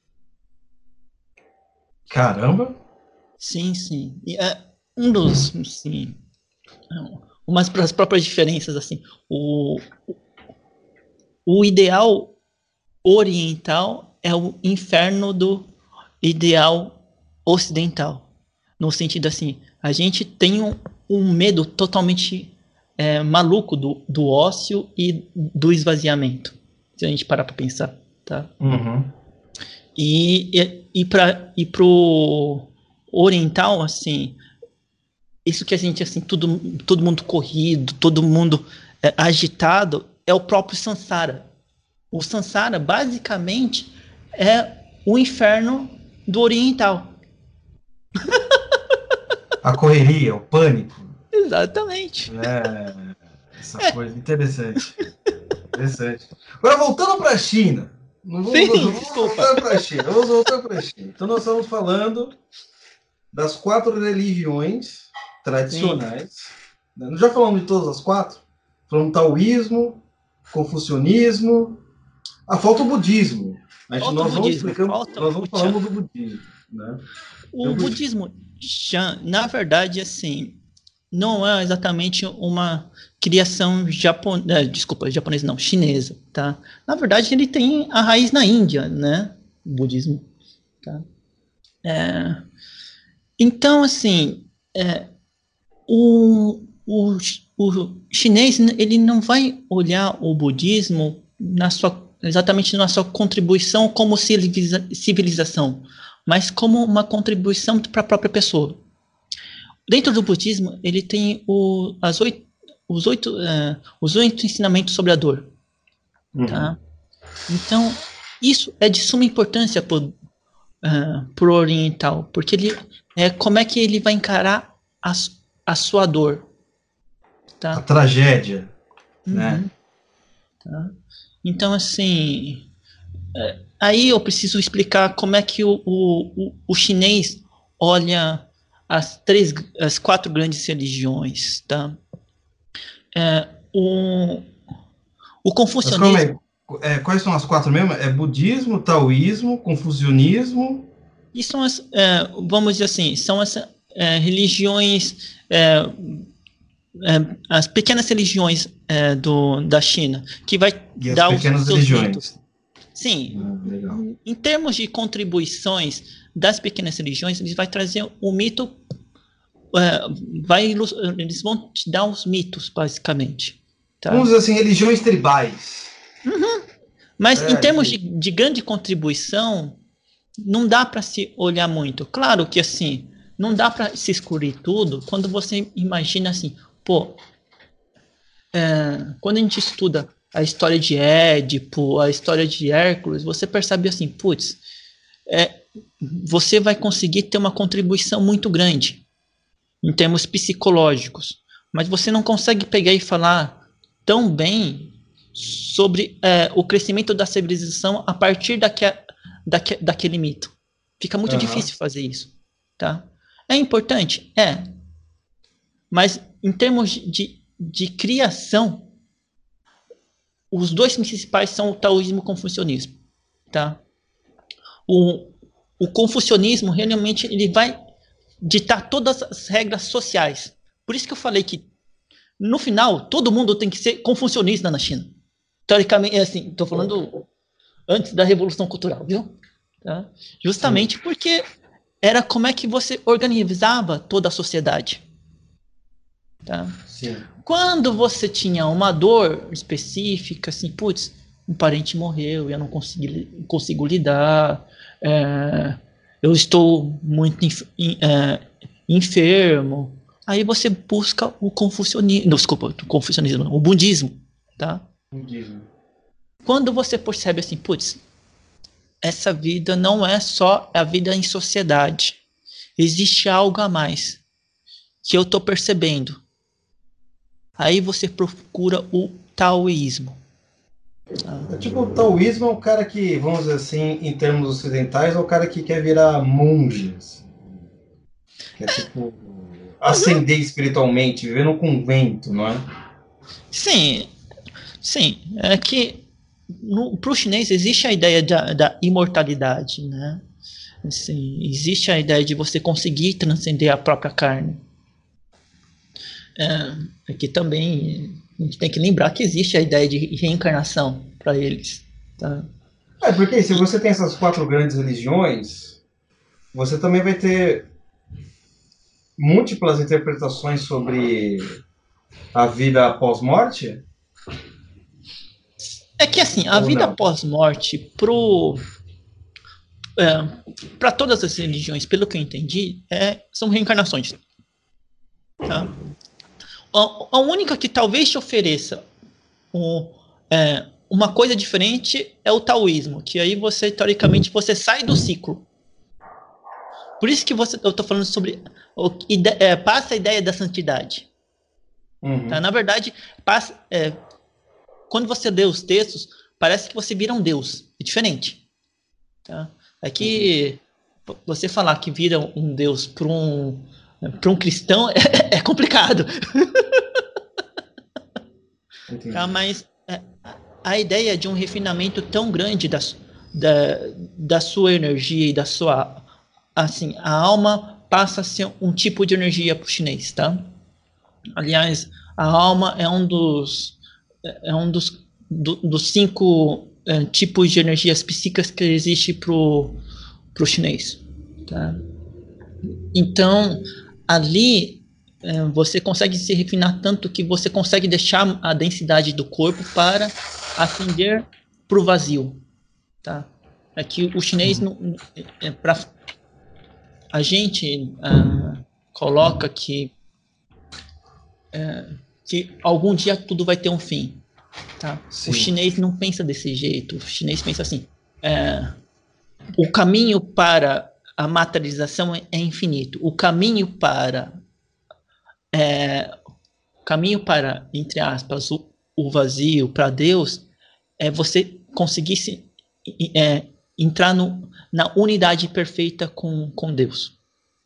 Caramba! Sim, sim. E é um dos, sim, umas das próprias diferenças, assim, o, o ideal oriental é o inferno do ideal ocidental. No sentido assim, a gente tem um, um medo totalmente é, maluco do, do ócio e do esvaziamento. Se a gente parar para pensar, tá? Uhum. E, e, e para e pro oriental, assim, isso que a gente, assim, todo, todo mundo corrido, todo mundo é, agitado, é o próprio Sansara. O Sansara, basicamente, é o inferno do oriental. A correria, o pânico, Exatamente. né? Essa coisa interessante. Interessante. Agora, voltando para a China. Não vamos, Sim, vamos desculpa. voltar para a China. Vamos voltar para a China. Então, nós estamos falando das quatro religiões Sim. tradicionais. Né? Nós já falamos de todas as quatro? Falamos taoísmo, confucionismo. Ah, falta o budismo. A gente, Falta o nós vamos budismo, explicando, falta nós o vamos Chan. falando do budismo. Né? O budismo Chan, na verdade, assim, não é exatamente uma criação japonesa, desculpa, japonesa não, chinesa, tá? Na verdade, ele tem a raiz na Índia, né? O budismo, tá? É, então, assim, é, o, o, o chinês, ele não vai olhar o budismo na sua, exatamente na sua contribuição como civiliza, civilização, mas como uma contribuição para a própria pessoa. Dentro do budismo, ele tem o, as oito, os, oito, uh, os oito ensinamentos sobre a dor. Uhum. Tá? Então, isso é de suma importância para o uh, oriental, porque ele é como é que ele vai encarar a, a sua dor. Tá? A tragédia, uhum. né? Tá? Então, assim, é, aí eu preciso explicar como é que o, o, o chinês olha as três, as quatro grandes religiões, tá? É, o, o confucionismo... É, quais são as quatro mesmo? É budismo, taoísmo, confucionismo... E são as, é, vamos dizer assim, são as é, religiões... É, É, as pequenas religiões é, do, da China, que vai e dar as pequenas os seus religiões. mitos. Sim, ah, legal. Em termos de contribuições das pequenas religiões, eles vai trazer o mito, é, vai, eles vão te dar os mitos, basicamente. Tá? Vamos dizer assim, religiões tribais. Uhum. Mas é, em termos de, de grande contribuição, não dá para se olhar muito. Claro que assim, não dá para se escurir tudo quando você imagina assim, pô, é, quando a gente estuda a história de Édipo, a história de Hércules, você percebe assim, putz, é, você vai conseguir ter uma contribuição muito grande em termos psicológicos, mas você não consegue pegar e falar tão bem sobre é, o crescimento da civilização a partir daque, daque, daquele mito. Fica muito uhum. difícil fazer isso. Tá? É importante? É. Mas em termos de, de criação, os dois principais são o taoísmo e o confucionismo. Tá? O, o confucionismo realmente ele vai ditar todas as regras sociais. Por isso que eu falei que no final todo mundo tem que ser confucionista na China. Teoricamente, é assim, estou falando antes da Revolução Cultural, viu? Tá? Justamente Sim. porque era como é que você organizava toda a sociedade. Tá? Sim. Quando você tinha uma dor específica, assim, putz, um parente morreu e eu não consegui, consigo lidar, é, eu estou muito inf, é, enfermo, aí você busca o confucionismo, não, desculpa, o confucionismo, o budismo, tá? Budismo. Quando você percebe assim, putz, essa vida não é só a vida em sociedade, existe algo a mais que eu estou percebendo. Aí você procura o taoísmo. É tipo, o taoísmo é o cara que, vamos dizer assim, em termos ocidentais, é o cara que quer virar monge. Assim. Que é tipo, uhum. ascender espiritualmente, viver num convento, não é? Sim, sim. É que para o chinês existe a ideia da, da imortalidade, né? Assim, existe a ideia de você conseguir transcender a própria carne. É, aqui também a gente tem que lembrar que existe a ideia de reencarnação para eles. Tá? É, porque se você tem essas quatro grandes religiões, você também vai ter múltiplas interpretações sobre a vida após morte? É que assim, a Ou vida não? após morte pro é, para todas as religiões, pelo que eu entendi, é, são reencarnações. Tá? A, a única que talvez te ofereça um, é, uma coisa diferente é o taoísmo, que aí você, teoricamente, você sai do ciclo. Por isso que você, eu estou falando sobre o, ide, é, passa a ideia da santidade. Uhum. Tá? Na verdade, passa, é, quando você lê os textos, parece que você vira um deus. É diferente. Tá? É que uhum. você falar que vira um deus para um, para um cristão é, é complicado. Tá? Mas é, a ideia de um refinamento tão grande da, da, da sua energia e da sua... Assim, a alma passa a ser um tipo de energia para o chinês, tá? Aliás, a alma é um dos, é um dos, do, dos cinco é, tipos de energias psíquicas que existe para o chinês, tá? Então, ali é, você consegue se refinar tanto que você consegue deixar a densidade do corpo para ascender para o vazio, tá? É que o chinês, não, é, para a gente uh, coloca que, uh, que algum dia tudo vai ter um fim. Tá? Sim. O chinês não pensa desse jeito. O chinês pensa assim: é, o caminho para a materialização é, é infinito. O caminho para é, o caminho para, entre aspas, o, o vazio, para Deus, é você conseguir se, é, entrar no, na unidade perfeita com, com Deus.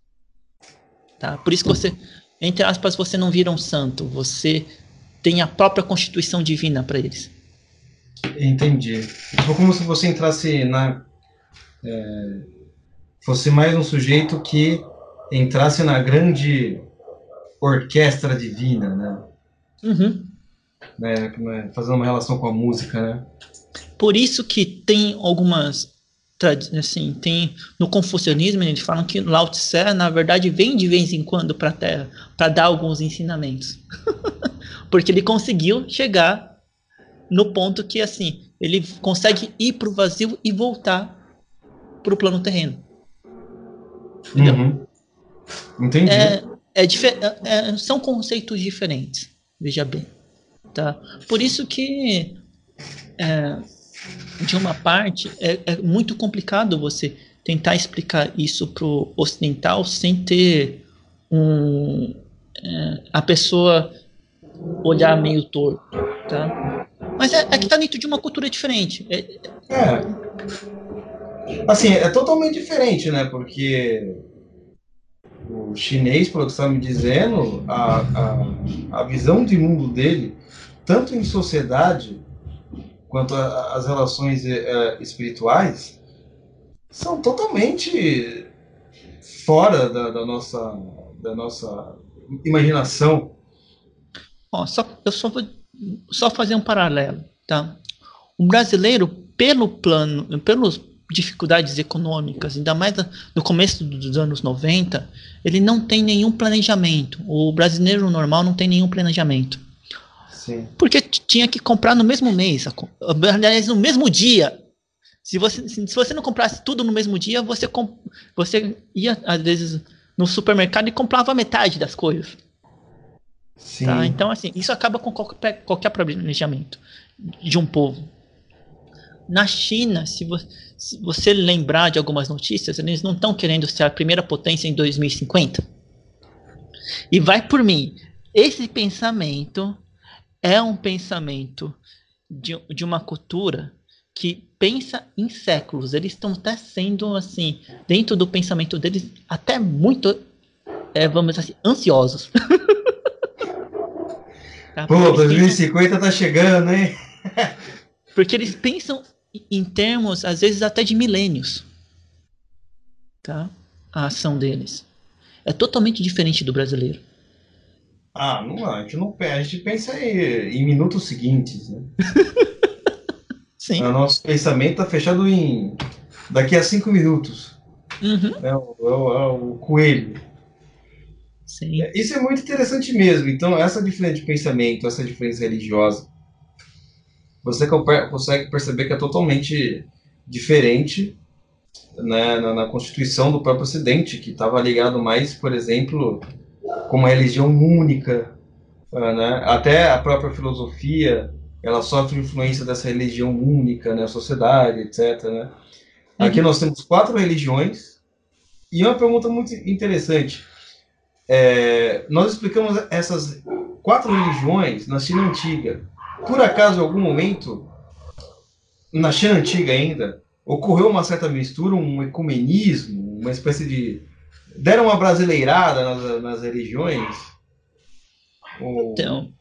Tá? Por isso que você, entre aspas, você não vira um santo. Você tem a própria constituição divina para eles. Entendi. Tipo como se você entrasse na... É, fosse mais um sujeito que entrasse na grande orquestra divina, né? Uhum. né? Fazendo uma relação com a música, né? Por isso que tem algumas... Assim, tem, no confucionismo, eles falam que Lao Tse, na verdade, vem de vez em quando para a Terra para dar alguns ensinamentos. Porque ele conseguiu chegar no ponto que, assim, ele consegue ir para o vazio e voltar para o plano terreno. Entendeu? Uhum. Entendi. É, é, é, são conceitos diferentes, veja bem. Tá? Por isso que, é, de uma parte, é, é muito complicado você tentar explicar isso para o ocidental sem ter um, é, a pessoa olhar meio torto. Tá? Mas é, é que está dentro de uma cultura diferente. É, é. Assim, é totalmente diferente, né? Porque o chinês, pelo que você está me dizendo, a, a, a visão de mundo dele, tanto em sociedade quanto a, as relações é, espirituais, são totalmente fora da, da, nossa, da nossa imaginação. Ó, só, eu só vou só fazer um paralelo, tá? O brasileiro, pelo plano, pelas dificuldades econômicas, ainda mais no começo dos anos noventa, ele não tem nenhum planejamento. O brasileiro normal não tem nenhum planejamento. Sim. Porque tinha que comprar no mesmo mês, aliás, no mesmo dia. Se você, se você não comprasse tudo no mesmo dia, você, comp, você ia, às vezes, no supermercado e comprava metade das coisas. Sim. Tá? Então, assim, isso acaba com qualquer, qualquer planejamento de um povo. Na China, se, vo, se você lembrar de algumas notícias, eles não estão querendo ser a primeira potência em dois mil e cinquenta. E vai por mim. Esse pensamento é um pensamento de, de uma cultura que pensa em séculos. Eles estão até sendo, assim, dentro do pensamento deles, até muito, é, vamos dizer assim, ansiosos. Tá? Pô, dois mil e cinquenta tá chegando, hein? Porque eles pensam em termos, às vezes, até de milênios. Tá? A ação deles. É totalmente diferente do brasileiro. Ah, não, a gente não a gente pensa em, em minutos seguintes, né? Sim. O nosso pensamento tá fechado em daqui a cinco minutos. Uhum. É, o, é, o, é o coelho. Sim. Isso é muito interessante mesmo. Então, essa diferença de pensamento, essa diferença religiosa, você consegue perceber que é totalmente diferente, né, na, na constituição do próprio Ocidente, que estava ligado mais, por exemplo, com uma religião única, né? Até a própria filosofia, ela sofre influência dessa religião única, né, sociedade, etcétera. Né? Aqui uhum. Nós temos quatro religiões, e uma pergunta muito interessante. É, nós explicamos essas quatro religiões na China Antiga. Por acaso, em algum momento, na China Antiga ainda, ocorreu uma certa mistura, um ecumenismo, uma espécie de... deram uma brasileirada nas, nas religiões? Ou... Então,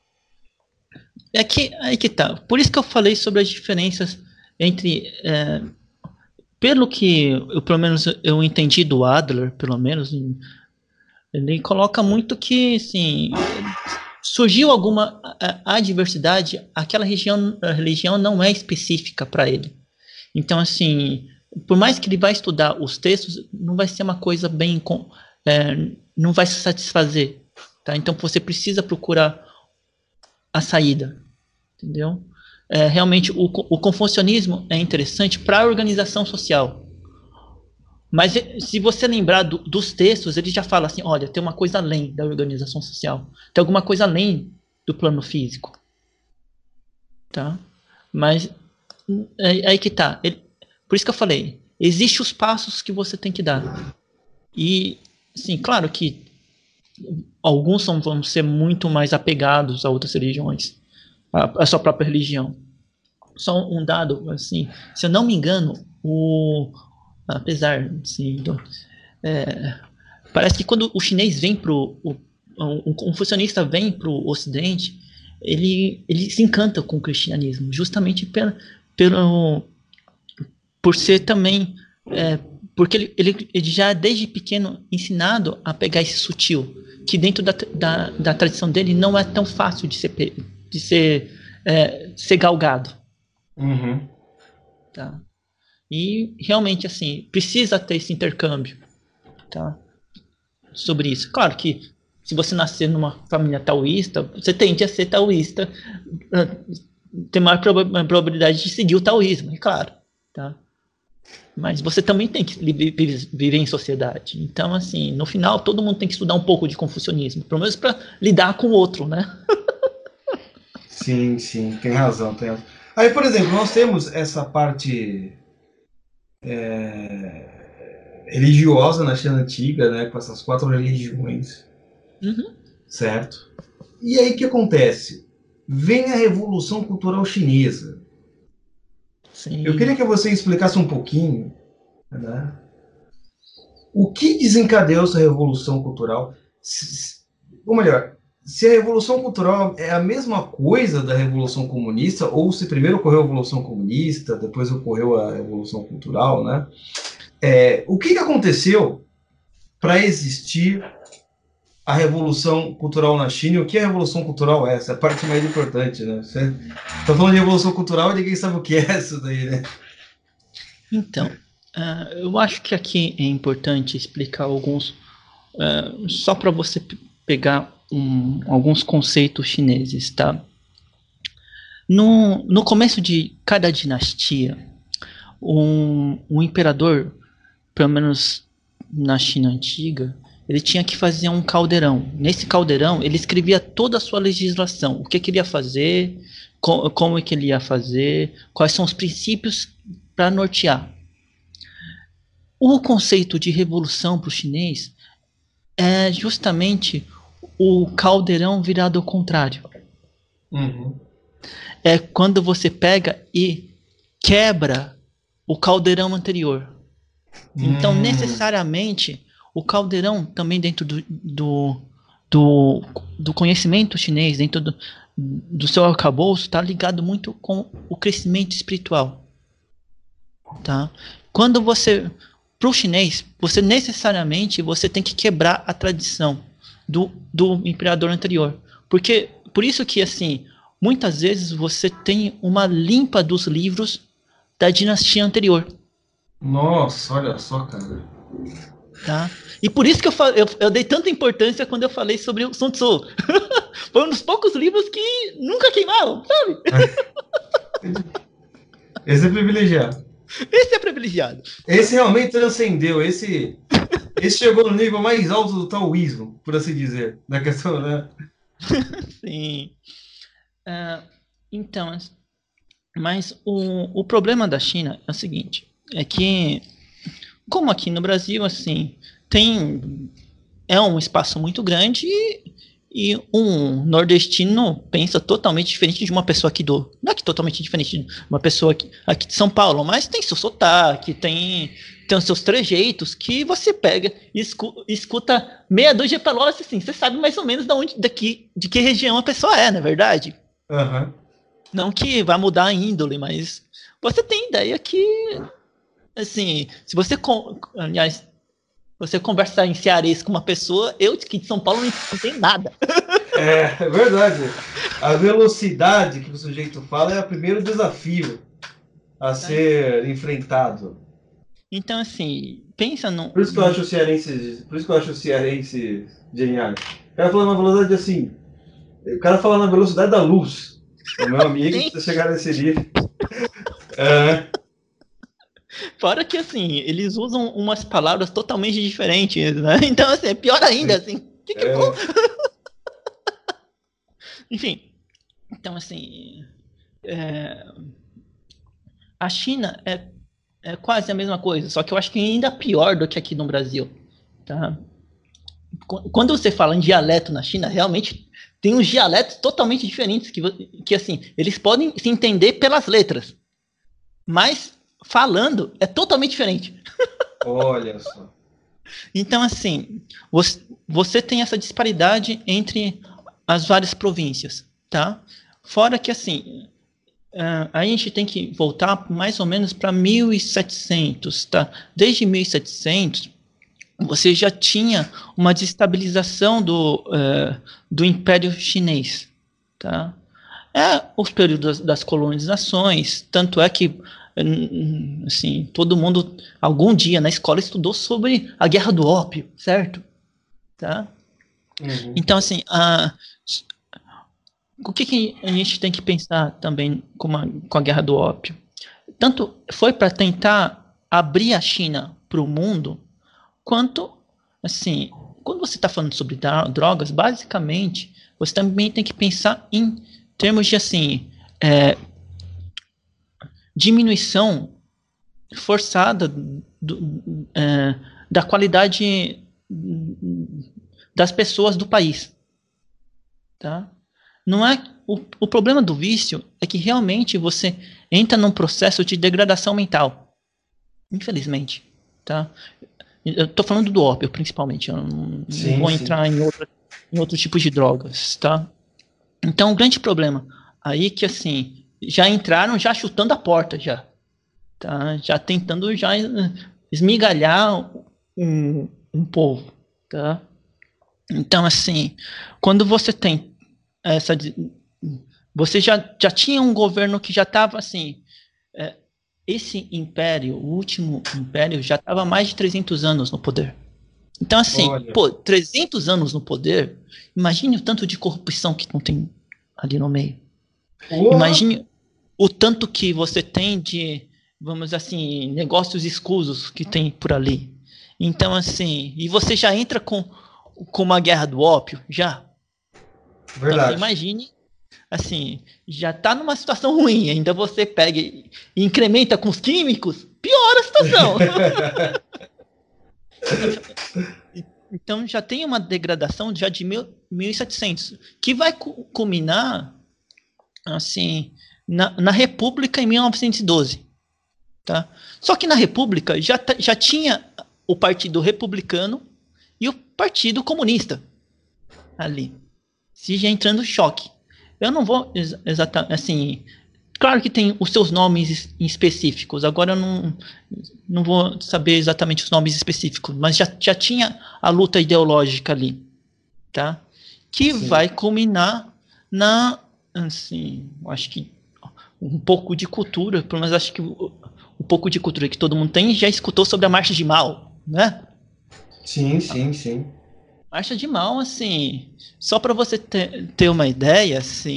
é que, aí que tá. Por isso que eu falei sobre as diferenças entre... É, pelo que, eu, pelo menos, eu entendi do Adler, pelo menos... Ele coloca muito que, assim, surgiu alguma adversidade, aquela região, a religião não é específica para ele. Então, assim, por mais que ele vai estudar os textos, não vai ser uma coisa bem, é, não vai se satisfazer, tá? Então, você precisa procurar a saída, entendeu? É, realmente, o, o confucionismo é interessante para a organização social. Mas se você lembrar do, dos textos, ele já fala assim, olha, tem uma coisa além da organização social. Tem alguma coisa além do plano físico. tá? Mas é, é aí que tá. Ele, por isso que eu falei, existem os passos que você tem que dar. E, sim, claro que alguns são, vão ser muito mais apegados a outras religiões, a, a sua própria religião. Só um dado, assim, se eu não me engano, o, apesar, assim, do, é, parece que quando o chinês vem pro, o, um confucionista vem pro Ocidente, ele, ele se encanta com o cristianismo, justamente pela, pelo, por ser também, é, porque ele, ele, ele já desde pequeno ensinado a pegar esse sutil, que dentro da, da, da tradição dele não é tão fácil de ser, de ser, é, ser galgado. Uhum. Tá? E realmente, assim, precisa ter esse intercâmbio, tá? Sobre isso. Claro que se você nascer numa família taoísta, você tende a ser taoísta, tem maior prob- probabilidade de seguir o taoísmo, é claro, tá? Mas você também tem que viver em sociedade. Então, assim, no final, todo mundo tem que estudar um pouco de confucionismo, pelo menos para lidar com o outro, né? Sim, sim, tem razão, tem razão. Aí, por exemplo, nós temos essa parte é, religiosa na China Antiga, né, com essas quatro religiões, Uhum. certo? E aí o que acontece? Vem a Revolução Cultural Chinesa. Sim. Eu queria que você explicasse um pouquinho, né, o que desencadeou essa Revolução Cultural, ou melhor, se a Revolução Cultural é a mesma coisa da Revolução Comunista, ou se primeiro ocorreu a Revolução Comunista, depois ocorreu a Revolução Cultural, né? É, o que, que aconteceu para existir a Revolução Cultural na China? E o que a Revolução Cultural é? Essa é a parte mais importante, né? Você tá falando de Revolução Cultural e ninguém sabe o que é isso daí, né? Então, uh, eu acho que aqui é importante explicar alguns, uh, só para você pegar um, alguns conceitos chineses, tá? No, no começo de cada dinastia, um, um imperador, pelo menos na China antiga, ele tinha que fazer um caldeirão. Nesse caldeirão, ele escrevia toda a sua legislação, o que, que ele ia fazer, co como é que ele ia fazer, quais são os princípios para nortear. O conceito de revolução para o chinês é justamente o caldeirão virado ao contrário. Uhum. É quando você pega e quebra o caldeirão anterior. Então, Hum. necessariamente, o caldeirão também dentro do, do, do, do conhecimento chinês, dentro do, do seu arcabouço, está ligado muito com o crescimento espiritual. Tá? Quando você... Para o chinês, você necessariamente você tem que quebrar a tradição do, do imperador anterior. Porque, por isso que, assim, muitas vezes você tem uma limpa dos livros da dinastia anterior. Nossa, olha só, cara. Tá? E por isso que eu, eu, eu dei tanta importância quando eu falei sobre o Sun Tzu. Foi um dos poucos livros que nunca queimaram, sabe? Esse é privilegiado. Esse é privilegiado. Esse realmente transcendeu. Esse, esse chegou no nível mais alto do taoísmo, por assim dizer. Na questão, né? Sim. Uh, então, mas o, o problema da China é o seguinte: é que, como aqui no Brasil, assim, tem. É um espaço muito grande e, e um nordestino pensa totalmente diferente de uma pessoa aqui do... Não é que totalmente diferente de uma pessoa aqui, aqui de São Paulo, mas tem seu sotaque, tem, tem os seus trejeitos que você pega e escu, escuta meia dúzia de palavras assim, você sabe mais ou menos de, onde, daqui, de que região a pessoa é, não é verdade? Uhum. Não que vai mudar a índole, mas você tem ideia que, assim, se você... Aliás, você conversar em cearense com uma pessoa, eu aqui de São Paulo não entendo nada. É, é verdade. A velocidade que o sujeito fala é o primeiro desafio a ser enfrentado. Então, assim, pensa no... Por isso que eu acho o cearense, por isso que eu acho o cearense genial. O cara fala na velocidade assim, o cara fala na velocidade da luz. O meu amigo precisa chegar nesse nível. É. Fora que, assim, eles usam umas palavras totalmente diferentes, né? Então, assim, é pior ainda, assim. Que que é. Enfim, então, assim, é, a China é, é quase a mesma coisa, só que eu acho que ainda pior do que aqui no Brasil. Tá? Quando você fala em dialeto na China, realmente tem uns dialetos totalmente diferentes que, que assim, eles podem se entender pelas letras, mas falando é totalmente diferente. Olha só. Então, assim, você, você tem essa disparidade entre as várias províncias, tá? Fora que, assim, uh, a gente tem que voltar mais ou menos para mil e setecentos, tá? Desde mil e setecentos, você já tinha uma desestabilização do, uh, do Império Chinês, tá? É os períodos das, das colonizações, tanto é que assim, todo mundo algum dia na escola estudou sobre a Guerra do Ópio, certo? Tá? Uhum. Então, assim, a, o que, que a gente tem que pensar também com a, com a Guerra do Ópio? Tanto foi para tentar abrir a China para o mundo, quanto, assim, quando você está falando sobre drogas, basicamente, você também tem que pensar em termos de, assim, é, diminuição forçada do, é, da qualidade das pessoas do país. Tá? Não é, o, o problema do vício é que realmente você entra num processo de degradação mental. Infelizmente. Tá? Eu estou falando do ópio, principalmente. Eu não, sim, não vou sim. entrar em, outra, em outros tipos de drogas. Tá? Então, o grande problema aí é que, assim, já entraram já chutando a porta, já. Tá? Já tentando já esmigalhar um, um povo. Tá? Então, assim, quando você tem essa... Você já, já tinha um governo que já estava, assim... É, esse império, o último império, já estava há mais de trezentos anos no poder. Então, assim, olha, pô, trezentos anos no poder, imagine o tanto de corrupção que não tem ali no meio. Oh. Imagine o tanto que você tem de, vamos assim, negócios escusos que tem por ali. Então, assim, e você já entra com, com uma guerra do ópio, já. Verdade. Então, assim, imagine, assim, já tá numa situação ruim, ainda você pega e incrementa com os químicos, piora a situação. Então já tem uma degradação já de mil e setecentos, que vai culminar assim, na, na República em mil novecentos e doze. Tá? Só que na República já, já tinha o Partido Republicano e o Partido Comunista ali. Se já entrando em choque. Eu não vou exatamente assim. Claro que tem os seus nomes específicos. Agora eu não, não vou saber exatamente os nomes específicos, mas já, já tinha a luta ideológica ali, tá? Que sim, vai culminar na, assim, acho que um pouco de cultura, pelo menos acho que o, um pouco de cultura que todo mundo tem já escutou sobre a Marcha de Mao, né? Sim, sim, sim. Marcha de Mao, assim, só para você ter, ter uma ideia, assim,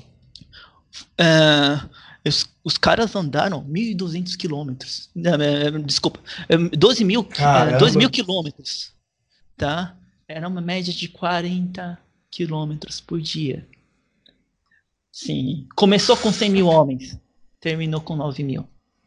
uh, os, os caras andaram mil e duzentos quilômetros, uh, desculpa, uh, doze mil quilômetros, tá? Era uma média de quarenta quilômetros por dia. Sim, começou com cem mil homens, terminou com nove mil.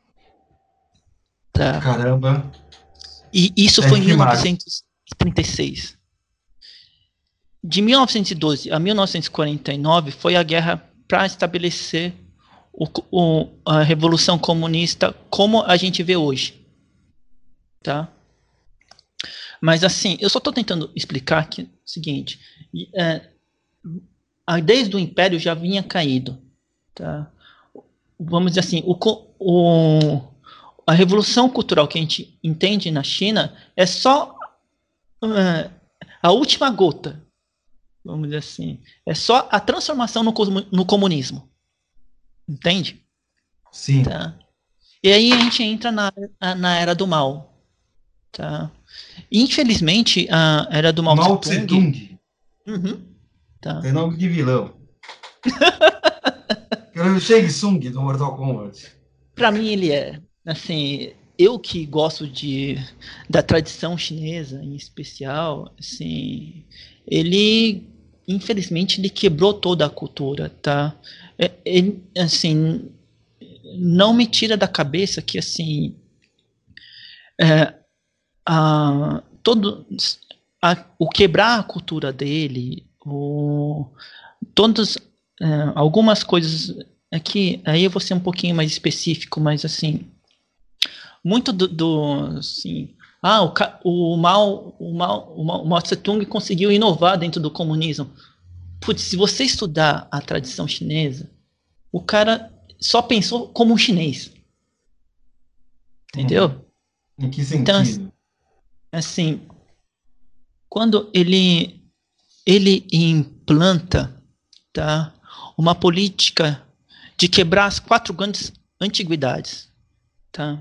Tá? Caramba! E isso é foi em mil novecentos e trinta e seis. De mil novecentos e doze a mil novecentos e quarenta e nove foi a guerra para estabelecer o, o, a Revolução Comunista como a gente vê hoje. Tá? Mas assim, eu só estou tentando explicar que é o seguinte, é, desde o Império já vinha caído. Tá? Vamos dizer assim, o, o, a Revolução Cultural que a gente entende na China é só uh, a última gota. Vamos dizer assim, é só a transformação no, no comunismo. Entende? Sim. Tá? E aí a gente entra na, na era do mal. Tá? Infelizmente, a era do Mao, Mao Tse Tung. Uhum, tá. Tem nome de vilão. Quero o Shang Tsung do Mortal Kombat. Pra mim ele é, assim, eu que gosto de, da tradição chinesa em especial, assim, ele infelizmente, ele quebrou toda a cultura, tá? É, ele, assim, não me tira da cabeça que, assim, é, a, todo, a, o quebrar a cultura dele, o, todas, é, algumas coisas aqui, aí eu vou ser um pouquinho mais específico, mas, assim, muito do, do assim, ah, o, o, Mao, o, Mao, o Mao Tse Tung conseguiu inovar dentro do comunismo. Putz, se você estudar a tradição chinesa, o cara só pensou como um chinês. Entendeu? Em que Então, sentido? assim, quando ele, ele implanta, tá, uma política de quebrar as quatro grandes antiguidades. Tá?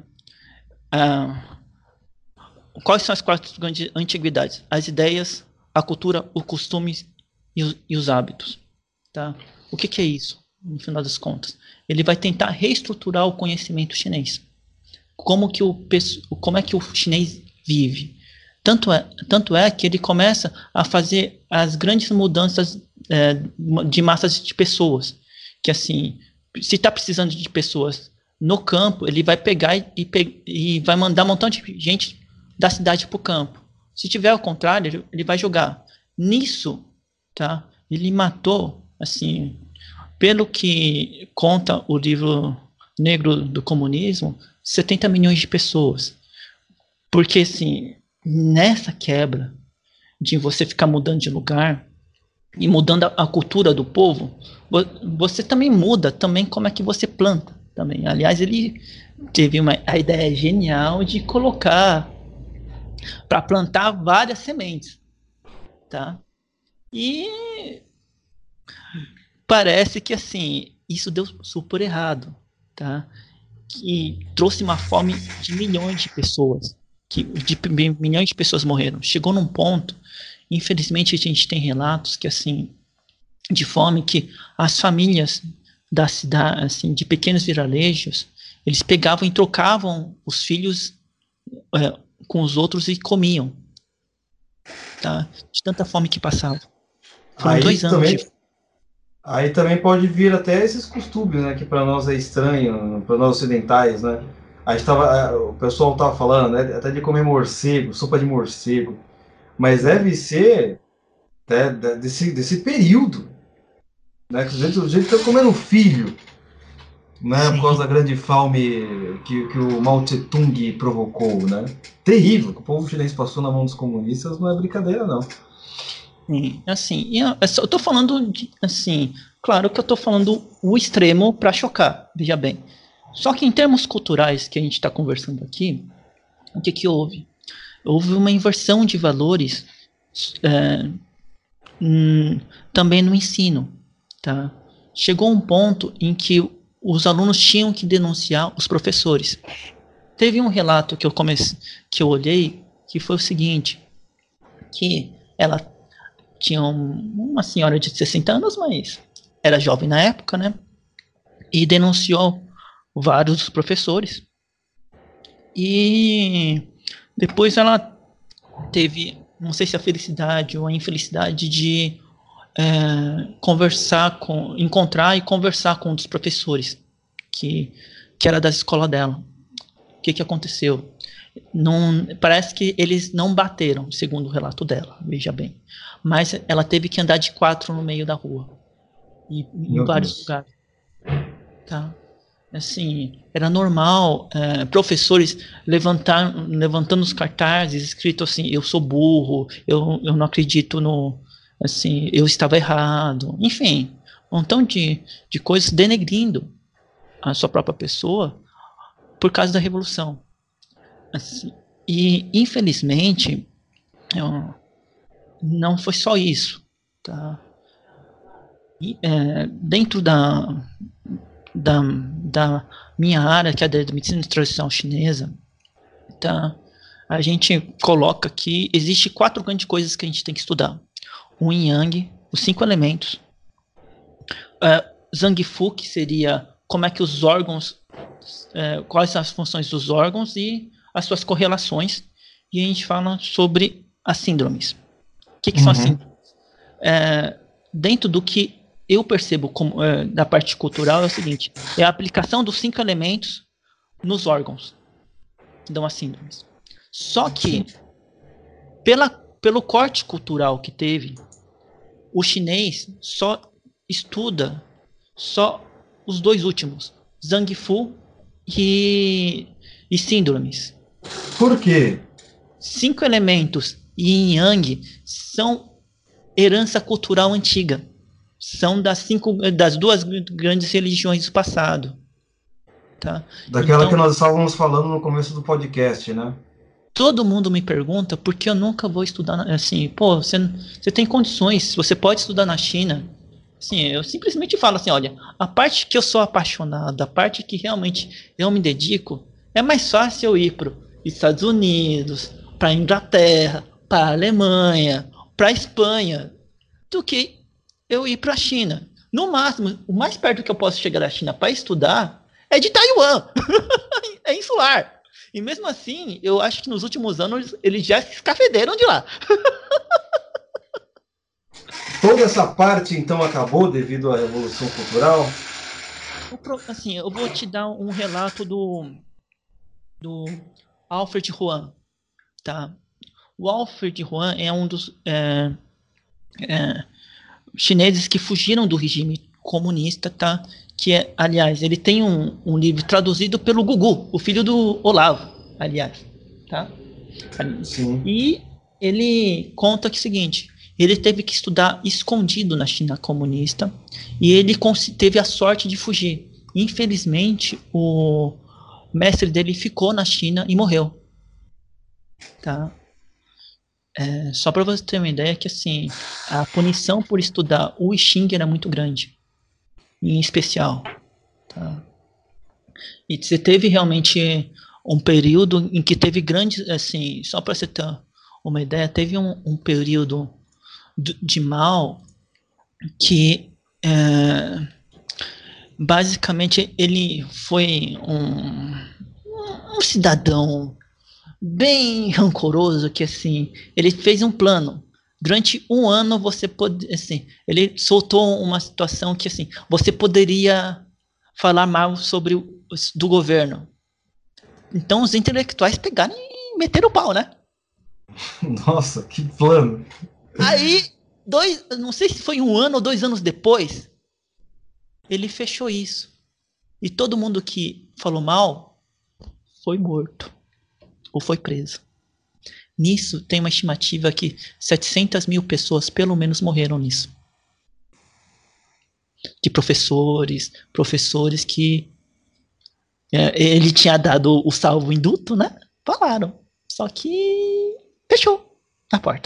Ah, quais são as quatro grandes antiguidades? As ideias, a cultura, os costumes e os, e os hábitos. Tá? O que, que é isso, no final das contas? Ele vai tentar reestruturar o conhecimento chinês. Como, que o, como é que o chinês vive. Tanto é, tanto é que ele começa a fazer as grandes mudanças é, de massas de pessoas. Que assim, se está precisando de pessoas no campo, ele vai pegar e, e, e vai mandar um montão de gente da cidade para o campo. Se tiver ao contrário, ele, ele vai jogar. Nisso, tá, ele matou, assim, pelo que conta o livro Negro do Comunismo, setenta milhões de pessoas. Porque, assim, nessa quebra de você ficar mudando de lugar e mudando a, a cultura do povo, você também muda também como é que você planta também. Aliás, ele teve uma, a ideia genial de colocar para plantar várias sementes, tá? E parece que, assim, isso deu super errado, tá? Que trouxe uma fome de milhões de pessoas, que de milhões de pessoas morreram. Chegou num ponto, infelizmente a gente tem relatos que, assim, de fome, que as famílias da cidade, assim, de pequenos vilarejos, eles pegavam e trocavam os filhos é, com os outros e comiam, tá? De tanta fome que passava. Foram Aí dois anos também, de... aí também pode vir até esses costumes, né, que para nós é estranho, para nós ocidentais, né? A gente tava, o pessoal tava falando, né, até de comer morcego, sopa de morcego, mas deve ser até desse, desse período, né, que o jeito, o jeito que tá comendo filho, né, por causa da grande fome que, que o Mao Tse Tung provocou, né? Terrível, que o povo chinês passou na mão dos comunistas, não é brincadeira, não. Sim, assim, eu tô falando de, assim, claro que eu tô falando o extremo para chocar, veja bem. Só que em termos culturais que a gente está conversando aqui, o que que houve? Houve uma inversão de valores é, hum, também no ensino, tá? Chegou um ponto em que os alunos tinham que denunciar os professores. Teve um relato que eu comecei, que eu olhei, que foi o seguinte, que ela tinha um, uma senhora de sessenta anos, mas era jovem na época, né? E denunciou vários professores. E depois ela teve, não sei se a felicidade ou a infelicidade de é, conversar com, encontrar e conversar com um dos professores que, que era da escola dela. O que que aconteceu? Não, parece que eles não bateram, segundo o relato dela, veja bem. Mas ela teve que andar de quatro no meio da rua. E, em vários Deus. lugares. Tá? Assim, era normal é, professores levantar, levantando os cartazes escrito assim, eu sou burro, eu, eu não acredito no... Assim, eu estava errado. Enfim, um montão de, de coisas denegrindo a sua própria pessoa por causa da revolução. Assim, e, infelizmente, eu, não foi só isso. Tá? E, é, dentro da, da, da minha área, que é da medicina tradicional chinesa, tá? A gente coloca que existe quatro grandes coisas que a gente tem que estudar. O Yin Yang, os cinco elementos. É, Zhang Fu, que seria como é que os órgãos, é, quais são as funções dos órgãos e as suas correlações. E a gente fala sobre as síndromes. O que, que uhum. são as síndromes? É, dentro do que eu percebo como, é, da parte cultural, é o seguinte: é a aplicação dos cinco elementos nos órgãos que dão as síndromes. Só que, pela, pelo corte cultural que teve, o chinês só estuda só os dois últimos, Zhang Fu e, e síndromes. Por quê? Cinco elementos yin e yang são herança cultural antiga. São das, cinco, das duas grandes religiões do passado. Tá? Daquela então, que nós estávamos falando no começo do podcast, né? Todo mundo me pergunta por que eu nunca vou estudar, assim, pô, você, você tem condições, você pode estudar na China. Assim, eu simplesmente falo assim, olha, a parte que eu sou apaixonado, a parte que realmente eu me dedico, é mais fácil eu ir para os Estados Unidos, para a Inglaterra, para a Alemanha, para a Espanha, do que eu ir para a China. No máximo, o mais perto que eu posso chegar da China para estudar é de Taiwan. É insular. E mesmo assim, eu acho que nos últimos anos eles já se escafederam de lá. Toda essa parte, então, acabou devido à Revolução Cultural? Assim, eu vou te dar um relato do, do Alfred Huan. Tá? O Alfred Huan é um dos é, é, chineses que fugiram do regime comunista, tá? Que é, aliás, ele tem um, um livro traduzido pelo Gugu, o filho do Olavo, aliás, tá? Sim. E ele conta que é o seguinte, ele teve que estudar escondido na China comunista e ele teve a sorte de fugir. Infelizmente, o mestre dele ficou na China e morreu, tá? É, só para você ter uma ideia que assim, a punição por estudar o I Ching era muito grande, em especial, tá? E você teve realmente um período em que teve grandes, assim, só para você ter uma ideia, teve um, um período de, de Mao que é, basicamente ele foi um, um cidadão bem rancoroso, que assim, ele fez um plano. Durante um ano você pode, assim, ele soltou uma situação que assim, você poderia falar mal sobre o do governo. Então os intelectuais pegaram e meteram o pau, né? Nossa, que plano. Aí, dois, não sei se foi um ano ou dois anos depois, ele fechou isso. E todo mundo que falou mal foi morto ou foi preso. Nisso, tem uma estimativa que setecentas mil pessoas, pelo menos, morreram nisso. De professores, professores que é, ele tinha dado o salvo-induto, né? Falaram. Só que fechou a porta.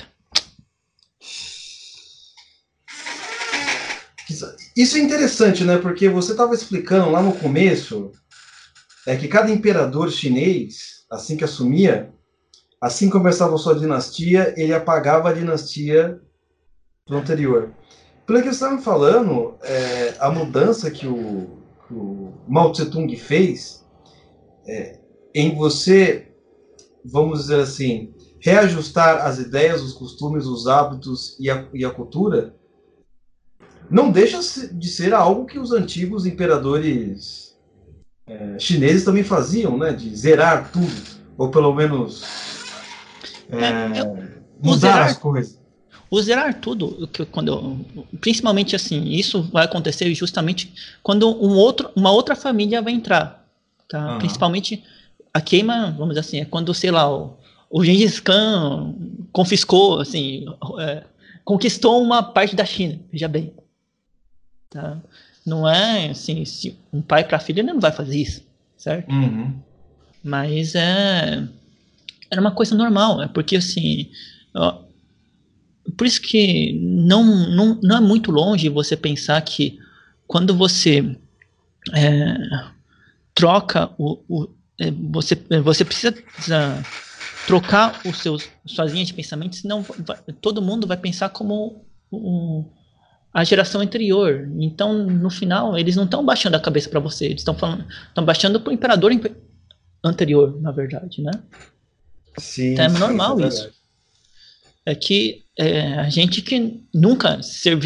Isso é interessante, né? Porque você estava explicando lá no começo é que cada imperador chinês, assim que assumia, assim que começava a sua dinastia, ele apagava a dinastia do anterior. Pelo que você estava me falando, é, a mudança que o, que o Mao Tse-tung fez é, em você, vamos dizer assim, reajustar as ideias, os costumes, os hábitos e a, e a cultura, não deixa de ser algo que os antigos imperadores é, chineses também faziam, né? De zerar tudo, ou pelo menos é, É, eu, mudar zerar, as coisas. O zerar tudo, que quando eu, principalmente assim, isso vai acontecer justamente quando um outro, uma outra família vai entrar, tá? Uhum. Principalmente a queima, vamos dizer assim, é quando, sei lá, o, o Gengis Khan confiscou, assim, é, conquistou uma parte da China, veja bem. Tá? Não é assim, se um pai para filho ele não vai fazer isso, certo? Uhum. Mas é era uma coisa normal, é porque assim, ó, por isso que não, não, não é muito longe você pensar que quando você é, troca o, o é, você você precisa, precisa trocar os seus suas linhas de pensamento, senão vai, todo mundo vai pensar como o a geração anterior. Então, no final, eles não estão baixando a cabeça para você, eles estão falando, estão baixando para o imperador anterior, na verdade, né? Sim, então é sim, normal é isso. É que é, a gente que nunca serviu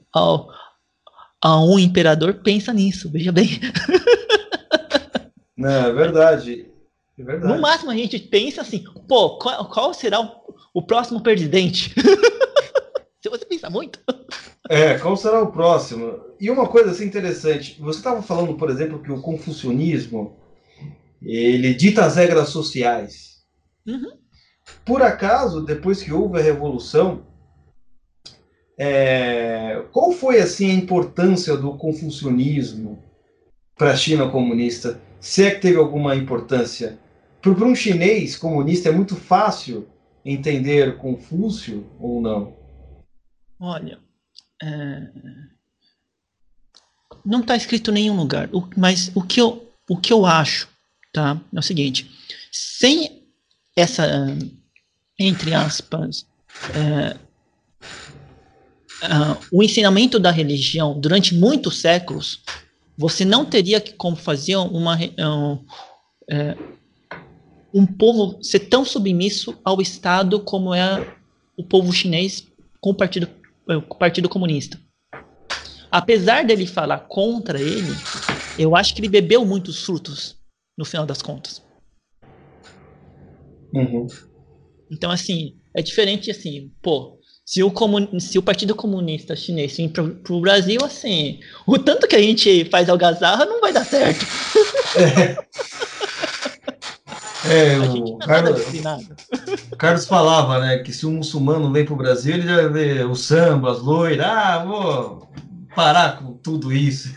a, a um imperador pensa nisso, veja bem. Não, é verdade. É verdade. No máximo a gente pensa assim, pô, qual, qual será o, o próximo presidente? Se você pensa muito. É, qual será o próximo? E uma coisa assim interessante, você estava falando, por exemplo, que o confucionismo, ele dita as regras sociais. Uhum. Por acaso, depois que houve a Revolução, é, qual foi assim a importância do confucionismo para a China comunista? Se é que teve alguma importância? Para um chinês comunista é muito fácil entender Confúcio ou não? Olha, é, não está escrito em nenhum lugar, o, mas o que, eu, o que eu acho, tá, é o seguinte, sem essa, entre aspas, é, uh, o ensinamento da religião durante muitos séculos, você não teria como fazer uma, um, é, um povo ser tão submisso ao Estado como é o povo chinês com o Partido, com o Partido Comunista. Apesar dele falar contra ele, eu acho que ele bebeu muitos frutos no final das contas. Uhum. Então, assim, é diferente assim, pô, se o, comun... se o Partido Comunista Chinês vir pro, pro Brasil, assim, o tanto que a gente faz algazarra não vai dar certo. É, a o gente não é Carlos, nada disciplinado. o Carlos falava, né, que se um muçulmano vem pro Brasil, ele já vê o samba, as loiras, ah, vou parar com tudo isso.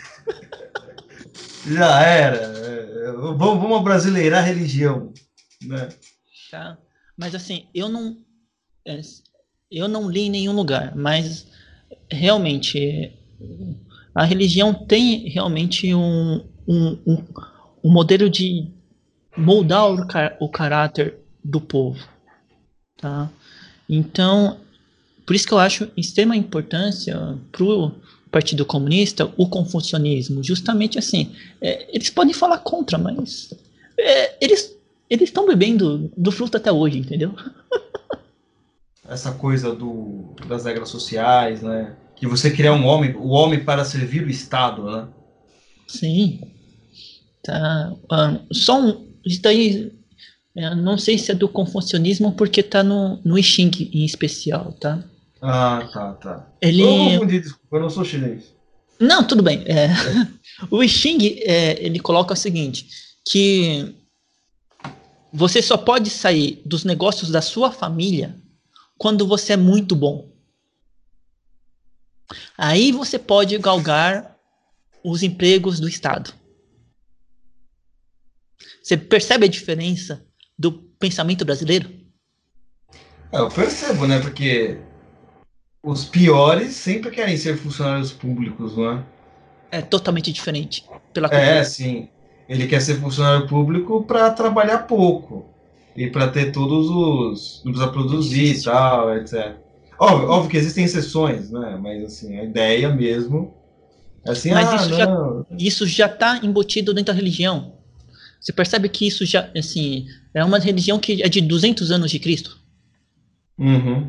Já era. É, vamos, vamos abrasileirar a religião, né? Tá? Mas assim, eu não é, eu não li em nenhum lugar, mas realmente a religião tem realmente um, um, um, um modelo de moldar o, car o caráter do povo, tá? Então, por isso que eu acho extrema importância para o Partido Comunista o confucionismo, justamente assim, é, eles podem falar contra, mas é, eles eles estão bebendo do fruto até hoje, entendeu? Essa coisa do, das regras sociais, né? Que você criar um homem, o homem para servir o Estado, né? Sim, tá. Ah, só um, isso daí, é, não sei se é do confucionismo porque tá no, no I Ching em especial, tá? Ah, tá, tá. Eu Ele, confundi, desculpa, eu não sou chinês. não, tudo bem. É, o I Ching, é, ele coloca o seguinte, que você só pode sair dos negócios da sua família quando você é muito bom. Aí você pode galgar os empregos do Estado. Você percebe a diferença do pensamento brasileiro? É, eu percebo, né? Porque os piores sempre querem ser funcionários públicos, não é? É totalmente diferente pela É, cultura. sim. Ele quer ser funcionário público para trabalhar pouco e para ter todos os. Não precisa produzir e tal, etcétera. Óbvio, óbvio que existem exceções, né? Mas assim, a ideia mesmo é assim, Mas ah, isso já não. isso já está embutido dentro da religião. Você percebe que isso já, assim, é uma religião que é de duzentos anos de Cristo, Uhum.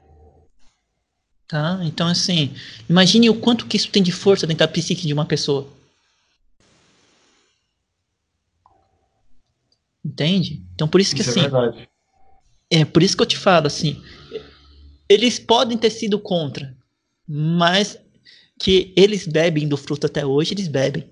tá? Então, assim, imagine o quanto que isso tem de força dentro da psique de uma pessoa. Entende? Então, por isso que, Isso é assim, verdade. é por isso que eu te falo, assim, eles podem ter sido contra, mas que eles bebem do fruto até hoje, eles bebem.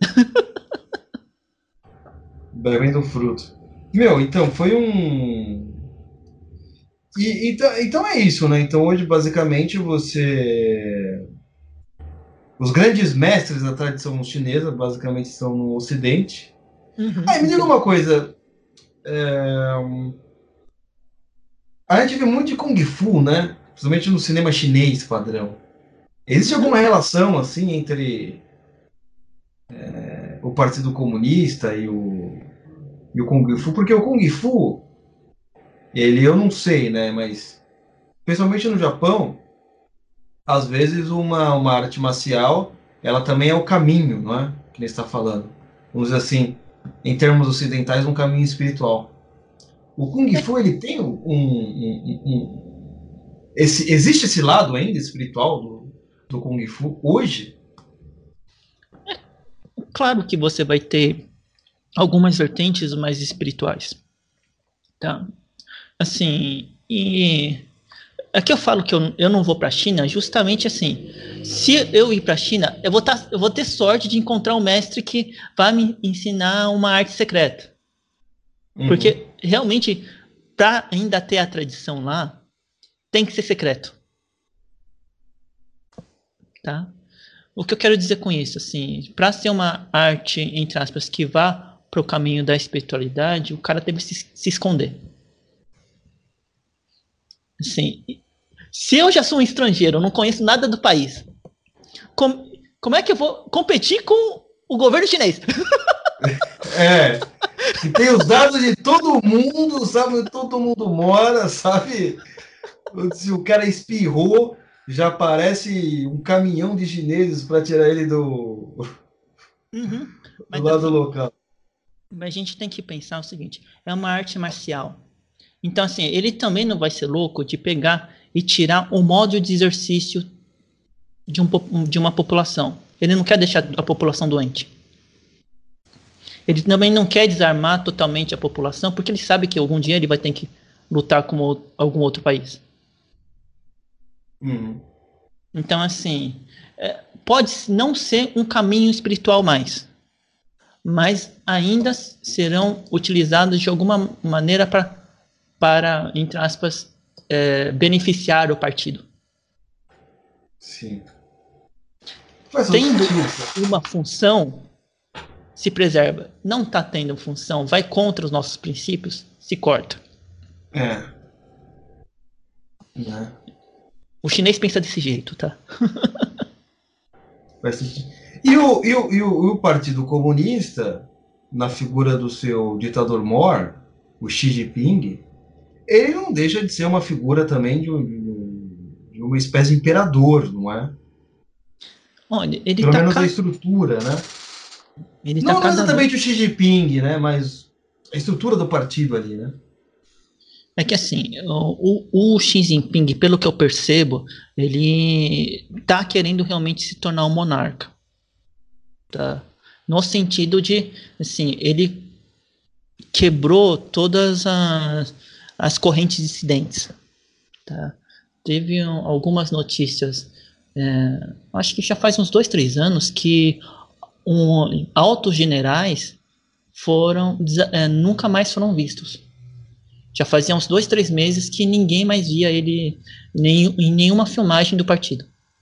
Bebem do fruto. Meu, então, foi um. E, então, então é isso, né? Então hoje, basicamente, você. Os grandes mestres da tradição chinesa, basicamente, estão no Ocidente. Uhum, Ah, e me diga entendo. uma coisa. É... A gente vê muito de Kung Fu, né? Principalmente no cinema chinês padrão. Existe alguma Uhum. relação, assim, entre é, o Partido Comunista e o, e o Kung Fu? Porque o Kung Fu, ele eu não sei, né? Mas, principalmente no Japão, às vezes uma, uma arte marcial, ela também é o caminho, não é? Que ele está falando. Vamos dizer assim, em termos ocidentais, um caminho espiritual. O Kung É, Fu, ele tem um, um, um, um esse, existe esse lado ainda espiritual do, do Kung Fu hoje? Claro que você vai ter algumas vertentes mais espirituais, tá? Assim, e aqui eu falo que eu, eu não vou para a China justamente assim. Se eu ir para a China, eu vou, tá, eu vou ter sorte de encontrar um mestre que vai me ensinar uma arte secreta. Uhum. Porque realmente, para ainda ter a tradição lá, tem que ser secreto. Tá? O que eu quero dizer com isso, assim, para ser uma arte, entre aspas, que vá para o caminho da espiritualidade, o cara deve se, se esconder. Assim, se eu já sou um estrangeiro, eu não conheço nada do país, como, como é que eu vou competir com o governo chinês? É, que tem os dados de todo mundo, sabe onde todo mundo mora, sabe? Se o cara espirrou, já aparece um caminhão de chineses para tirar ele do, Uhum. do Mas lado assim, local. a gente tem que pensar o seguinte, é uma arte marcial. Então, assim, ele também não vai ser louco de pegar e tirar o modo de exercício de, um, de uma população. Ele não quer deixar a população doente. Ele também não quer desarmar totalmente a população, porque ele sabe que algum dia ele vai ter que lutar com algum outro país. Uhum. Então, assim, é, pode não ser um caminho espiritual mais, mas ainda serão utilizados de alguma maneira pra, para, entre aspas, é, beneficiar o partido. Sim. Faz todo Tendo sentido. uma função, se preserva. Não está tendo função, vai contra os nossos princípios, se corta. É. Né? O chinês pensa desse jeito, tá? Faz sentido. E o, e, o, e o, o Partido Comunista, na figura do seu ditador mor, o Xi Jinping, ele não deixa de ser uma figura também de, um, de uma espécie de imperador, não é? Olha, ele Pelo tá menos a ca... estrutura, né? ele tá Não, não cada vez. exatamente o Xi Jinping, né? Mas a estrutura do partido ali, né? É que assim, o, o Xi Jinping, pelo que eu percebo, ele tá querendo realmente se tornar um monarca. Tá? No sentido de, assim, ele quebrou todas as, as correntes dissidentes. Tá? Teve um, algumas notícias, é, acho que já faz uns dois, três anos, que um, altos generais foram é, nunca mais foram vistos. Já fazia uns dois, três meses que ninguém mais via ele nem, em nenhuma filmagem do partido.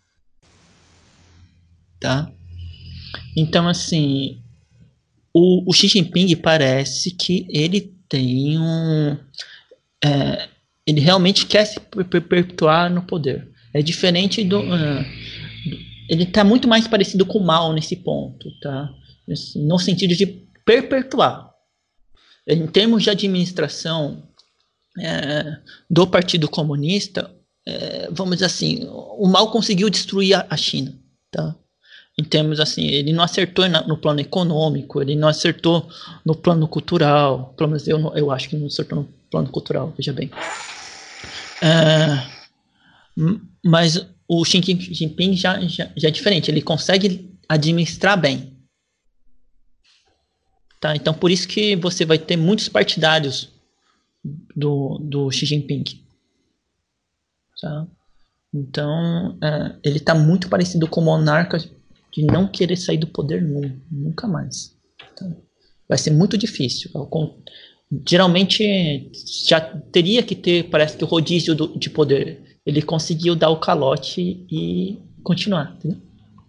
Tá? Então, assim, o, o Xi Jinping parece que ele tem um... É, ele realmente quer se perpetuar no poder. É diferente do... Uh, ele está muito mais parecido com o Mao nesse ponto, tá? No sentido de perpetuar. Em termos de administração é, do Partido Comunista, é, vamos dizer assim, o Mao conseguiu destruir a, a China, tá? Em termos assim, ele não acertou na, no plano econômico, ele não acertou no plano cultural, pelo menos eu, eu acho que não acertou no plano cultural, veja bem. É, mas o Xi Jinping já, já, já é diferente, ele consegue administrar bem. Tá? Então por isso que você vai ter muitos partidários do, do Xi Jinping. Tá? Então é, ele está muito parecido com o monarca de não querer sair do poder nunca, nunca mais. Tá? Vai ser muito difícil. Geralmente já teria que ter, parece que o rodízio do, de poder. Ele conseguiu dar o calote e continuar, entendeu?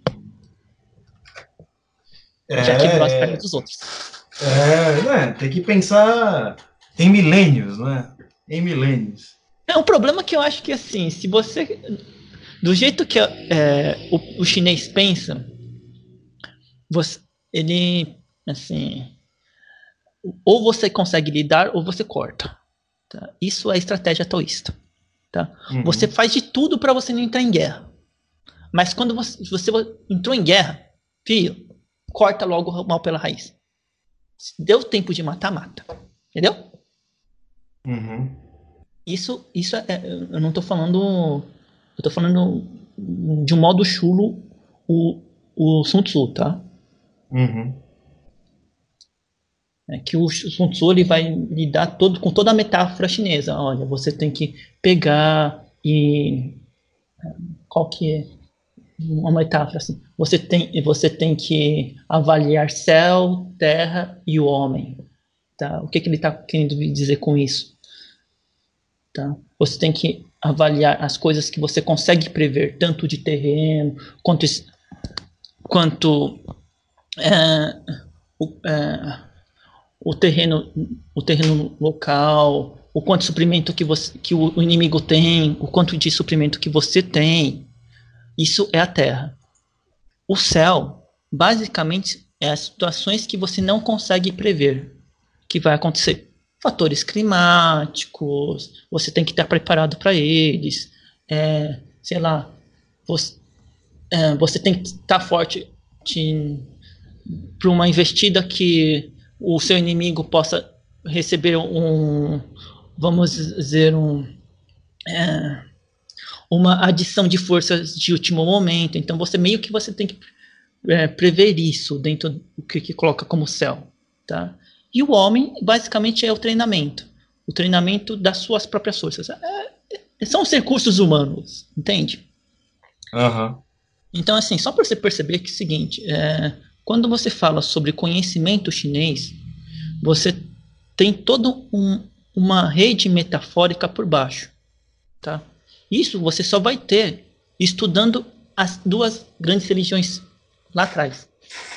É, Já quebrou as pernas é, dos outros. é, né? Tem que pensar em milênios, né? Em milênios. É um problema que eu acho que assim, se você, do jeito que é, o, o chinês pensa, você, ele, assim, ou você consegue lidar ou você corta. Tá? Isso é estratégia taoísta. Tá? Uhum. Você faz de tudo para você não entrar em guerra. Mas quando você, você entrou em guerra, filho, corta logo o mal pela raiz. Se deu tempo de matar, mata. Entendeu? Uhum. Isso, isso é, eu não tô falando. Eu tô falando de um modo chulo o, o Sun Tzu, tá? Uhum. É que o Sun Tzu ele vai lidar todo, com toda a metáfora chinesa. Olha, você tem que pegar e... Qual que é? Uma metáfora assim. Você tem, você tem que avaliar céu, terra e o homem. Tá? O que, que ele está querendo dizer com isso? Tá? Você tem que avaliar as coisas que você consegue prever, tanto de terreno, quanto, quanto é, o, é, o, terreno, o terreno local, o quanto de suprimento que, você, que o inimigo tem, o quanto de suprimento que você tem. Isso é a Terra. O céu, basicamente, é as situações que você não consegue prever que vai acontecer. Fatores climáticos, você tem que estar preparado para eles. É, sei lá, você, é, você tem que estar forte para uma investida que o seu inimigo possa receber um, vamos dizer, um... É, uma adição de forças de último momento. Então você meio que você tem que é, prever isso dentro do que, que coloca como céu, tá? E o homem basicamente é o treinamento, o treinamento das suas próprias forças. É, é, são os recursos humanos, entende? Uhum. Então assim, só para você perceber que é o seguinte, é, quando você fala sobre conhecimento chinês, você tem toda um, uma rede metafórica por baixo, tá? Isso você só vai ter estudando as duas grandes religiões lá atrás.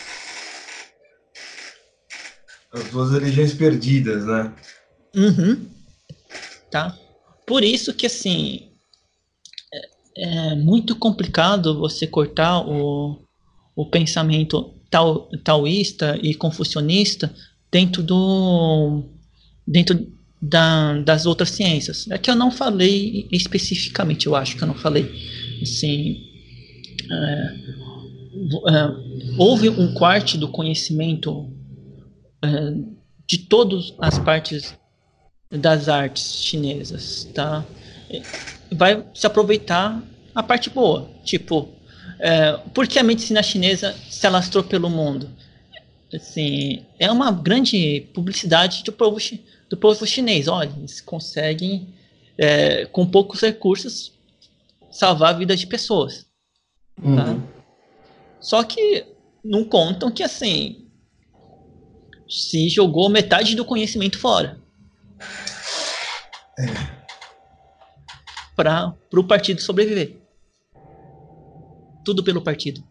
As duas religiões perdidas, né? Uhum. Tá? Por isso que, assim, é, é muito complicado você cortar o, o pensamento tao, taoísta e confucionista dentro do... dentro Da, das outras ciências. É que eu não falei especificamente, eu acho que eu não falei. Assim, é, é, houve um corte do conhecimento é, de todas as partes das artes chinesas, tá? Vai se aproveitar a parte boa. Tipo, é, por que a medicina chinesa se alastrou pelo mundo? Assim, é uma grande publicidade do povo, do povo chinês. Olha, eles conseguem, é, com poucos recursos, salvar a vida de pessoas. Uhum. Tá? Só que não contam que, assim, se jogou metade do conhecimento fora. É. Para o partido sobreviver. Tudo pelo partido.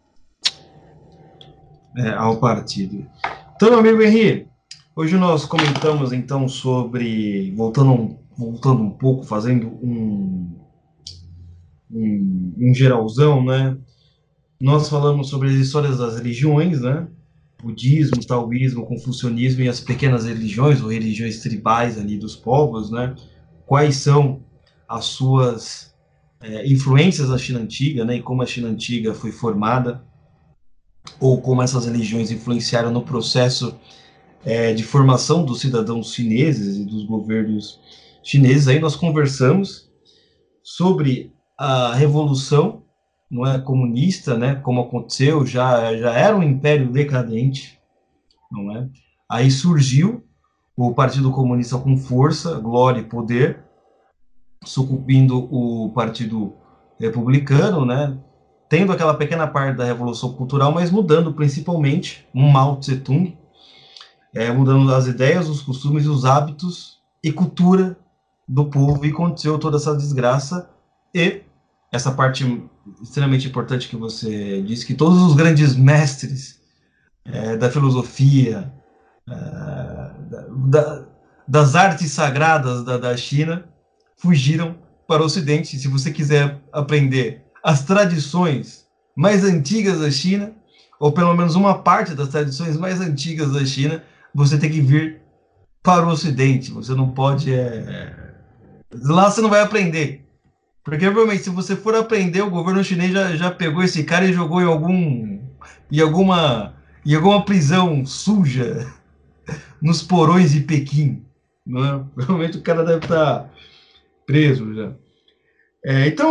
É, ao partido. Então, meu amigo Henri, hoje nós comentamos então sobre, voltando, voltando um pouco, fazendo um, um, um geralzão, né? Nós falamos sobre as histórias das religiões, né? Budismo, taoísmo, confucionismo e as pequenas religiões, ou religiões tribais ali dos povos, né? Quais são as suas é, influências da China Antiga, né? E como a China Antiga foi formada, ou como essas religiões influenciaram no processo é, de formação dos cidadãos chineses e dos governos chineses. Aí nós conversamos sobre a revolução, não é, comunista, né, como aconteceu, já, já era um império decadente, não é? Aí surgiu o Partido Comunista com força, glória e poder, sucumbindo o Partido Republicano, né, tendo aquela pequena parte da Revolução Cultural, mas mudando principalmente um Mao Tse-tung, é, mudando as ideias, os costumes, os hábitos e cultura do povo, e aconteceu toda essa desgraça. E essa parte extremamente importante que você disse, que todos os grandes mestres é, da filosofia, é, da, das artes sagradas da, da China, fugiram para o Ocidente. Se você quiser aprender as tradições mais antigas da China, ou pelo menos uma parte das tradições mais antigas da China, você tem que vir para o Ocidente. Você não pode... É... Lá você não vai aprender. Porque, provavelmente, se você for aprender, o governo chinês já, já pegou esse cara e jogou em algum... em alguma, em alguma prisão suja nos porões de Pequim. Não é? Provavelmente o cara deve estar preso já. É, então, aí,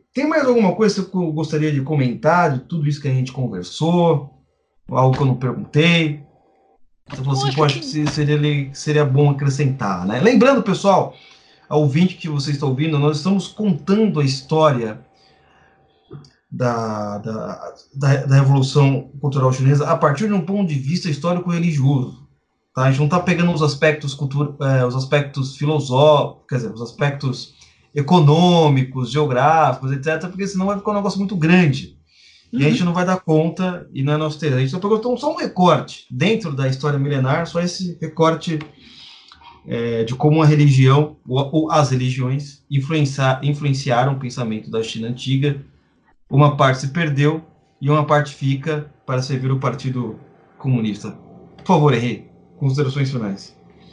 tem mais alguma coisa que eu gostaria de comentar de tudo isso que a gente conversou? Algo que eu não perguntei? Você falou assim, pô, acho que seria, seria bom acrescentar, né? Lembrando, pessoal, ao ouvinte que você está ouvindo, nós estamos contando a história da, da, da, da Revolução Cultural Chinesa a partir de um ponto de vista histórico-religioso. Tá? A gente não está pegando os aspectos, cultura, é, os aspectos filosóficos, quer dizer, os aspectos econômicos, geográficos, etcétera, porque senão vai ficar um negócio muito grande. Uhum. E a gente não vai dar conta, e não é nosso ter. A gente só pegou só um recorte dentro da história milenar, só esse recorte é, de como a religião, ou, ou as religiões, influencia, influenciaram o pensamento da China antiga. Uma parte se perdeu e uma parte fica para servir o Partido Comunista. Por favor, Henrique, considerações finais.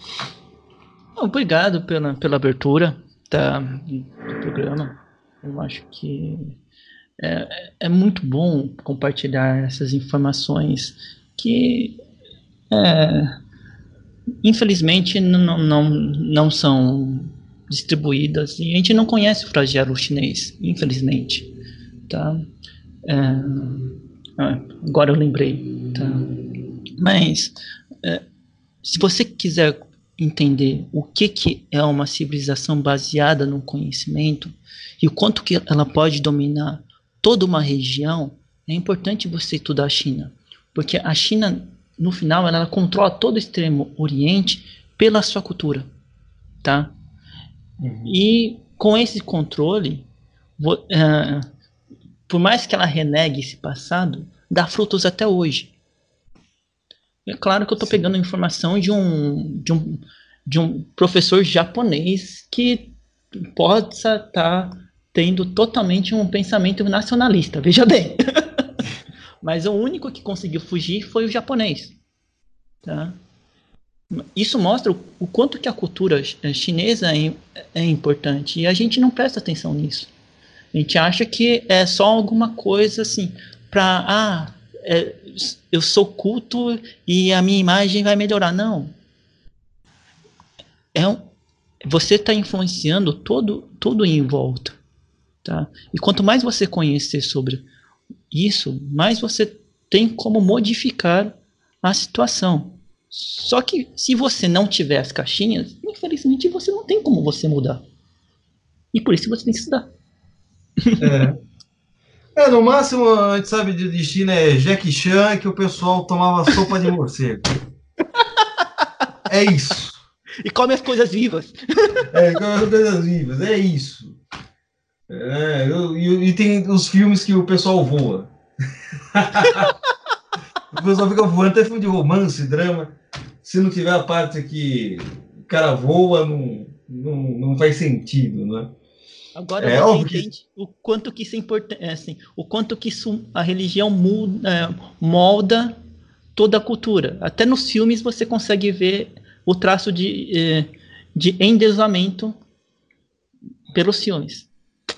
Obrigado pela, pela abertura da, do programa. Eu acho que é, é muito bom compartilhar essas informações que, é, infelizmente, não, não, não são distribuídas e a gente não conhece o flagelo chinês, infelizmente. Tá? É, agora eu lembrei. Tá? Mas, é, se você quiser entender o que, que é uma civilização baseada no conhecimento e o quanto que ela pode dominar toda uma região, é importante você estudar a China, porque a China, no final, ela controla todo o Extremo Oriente pela sua cultura, tá? Uhum. E com esse controle, uh, por mais que ela renegue esse passado, dá frutos até hoje. É claro que eu estou pegando informação de um, de, um, de um professor japonês que possa estar tendo totalmente um pensamento nacionalista, veja bem. Mas o único que conseguiu fugir foi o japonês. Tá? Isso mostra o, o quanto que a cultura chinesa é, é importante e a gente não presta atenção nisso. A gente acha que é só alguma coisa assim, para... Ah, é, eu sou culto e a minha imagem vai melhorar. Não. É um, você está influenciando todo, todo em volta. Tá? E quanto mais você conhecer sobre isso, mais você tem como modificar a situação. Só que se você não tiver as caixinhas, infelizmente você não tem como você mudar. E por isso você tem que estudar. É. É, no máximo, a gente sabe de China é Jackie Chan, que o pessoal tomava sopa de morcego. É isso. E come as coisas vivas. É, come as coisas vivas, é isso. É, e, e tem os filmes que o pessoal voa. O pessoal fica voando, até filme de romance, drama. Se não tiver a parte que o cara voa, não, não, não faz sentido, né? Agora é, você entende que... o quanto que isso é importante, assim, o quanto que isso, a religião muda, é, molda toda a cultura. Até nos filmes você consegue ver o traço de, de endeusamento pelos filmes.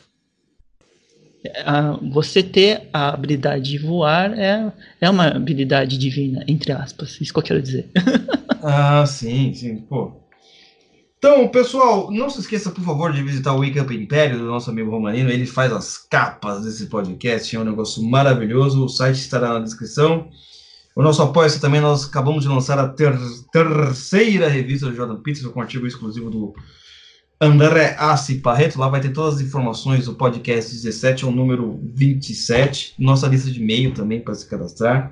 Você ter a habilidade de voar é, é uma habilidade divina, entre aspas, isso que eu quero dizer. Ah, sim, sim, pô. Então, pessoal, não se esqueça, por favor, de visitar o Wake Up Império do nosso amigo Romanino. Ele faz as capas desse podcast, é um negócio maravilhoso. O site estará na descrição. O nosso apoio também, nós acabamos de lançar a ter terceira revista do Jordan Peterson, com um artigo exclusivo do André Assi Parreto. Lá vai ter todas as informações do podcast dezessete ao número vinte e sete. Nossa lista de e-mail também para se cadastrar.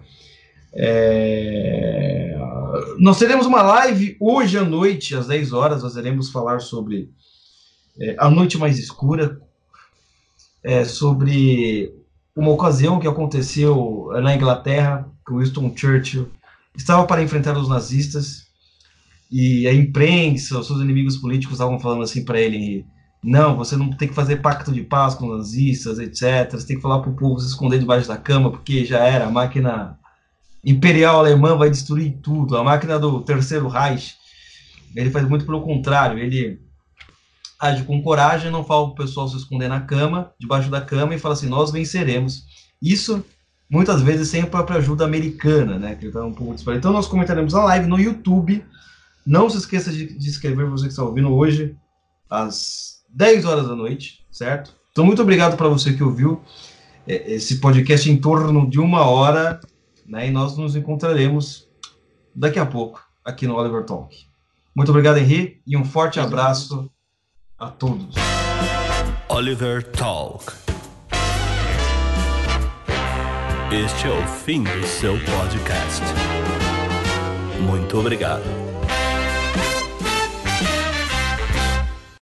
É... Nós teremos uma live hoje à noite, às dez horas. Nós iremos falar sobre é, a noite mais escura, é, sobre uma ocasião que aconteceu na Inglaterra, que Winston Churchill estava para enfrentar os nazistas e a imprensa, os seus inimigos políticos estavam falando assim para ele: não, você não tem que fazer pacto de paz com os nazistas, etcétera. Você tem que falar para o povo se esconder debaixo da cama, porque já era, a máquina imperial alemã vai destruir tudo, a máquina do Terceiro Reich. Ele faz muito pelo contrário, ele age com coragem, não fala para o pessoal se esconder na cama, debaixo da cama, e fala assim: nós venceremos. Isso, muitas vezes, sem a própria ajuda americana, né, que ele tá um pouco disparado. Então nós comentaremos a live no YouTube. Não se esqueça de, de inscrever, você que está ouvindo hoje, às dez horas da noite, certo? Então, muito obrigado para você que ouviu esse podcast em torno de uma hora, né? E nós nos encontraremos daqui a pouco aqui no Oliver Talk. Muito obrigado, Henri, e um forte abraço a todos. Oliver Talk. Este é o fim do seu podcast. Muito obrigado.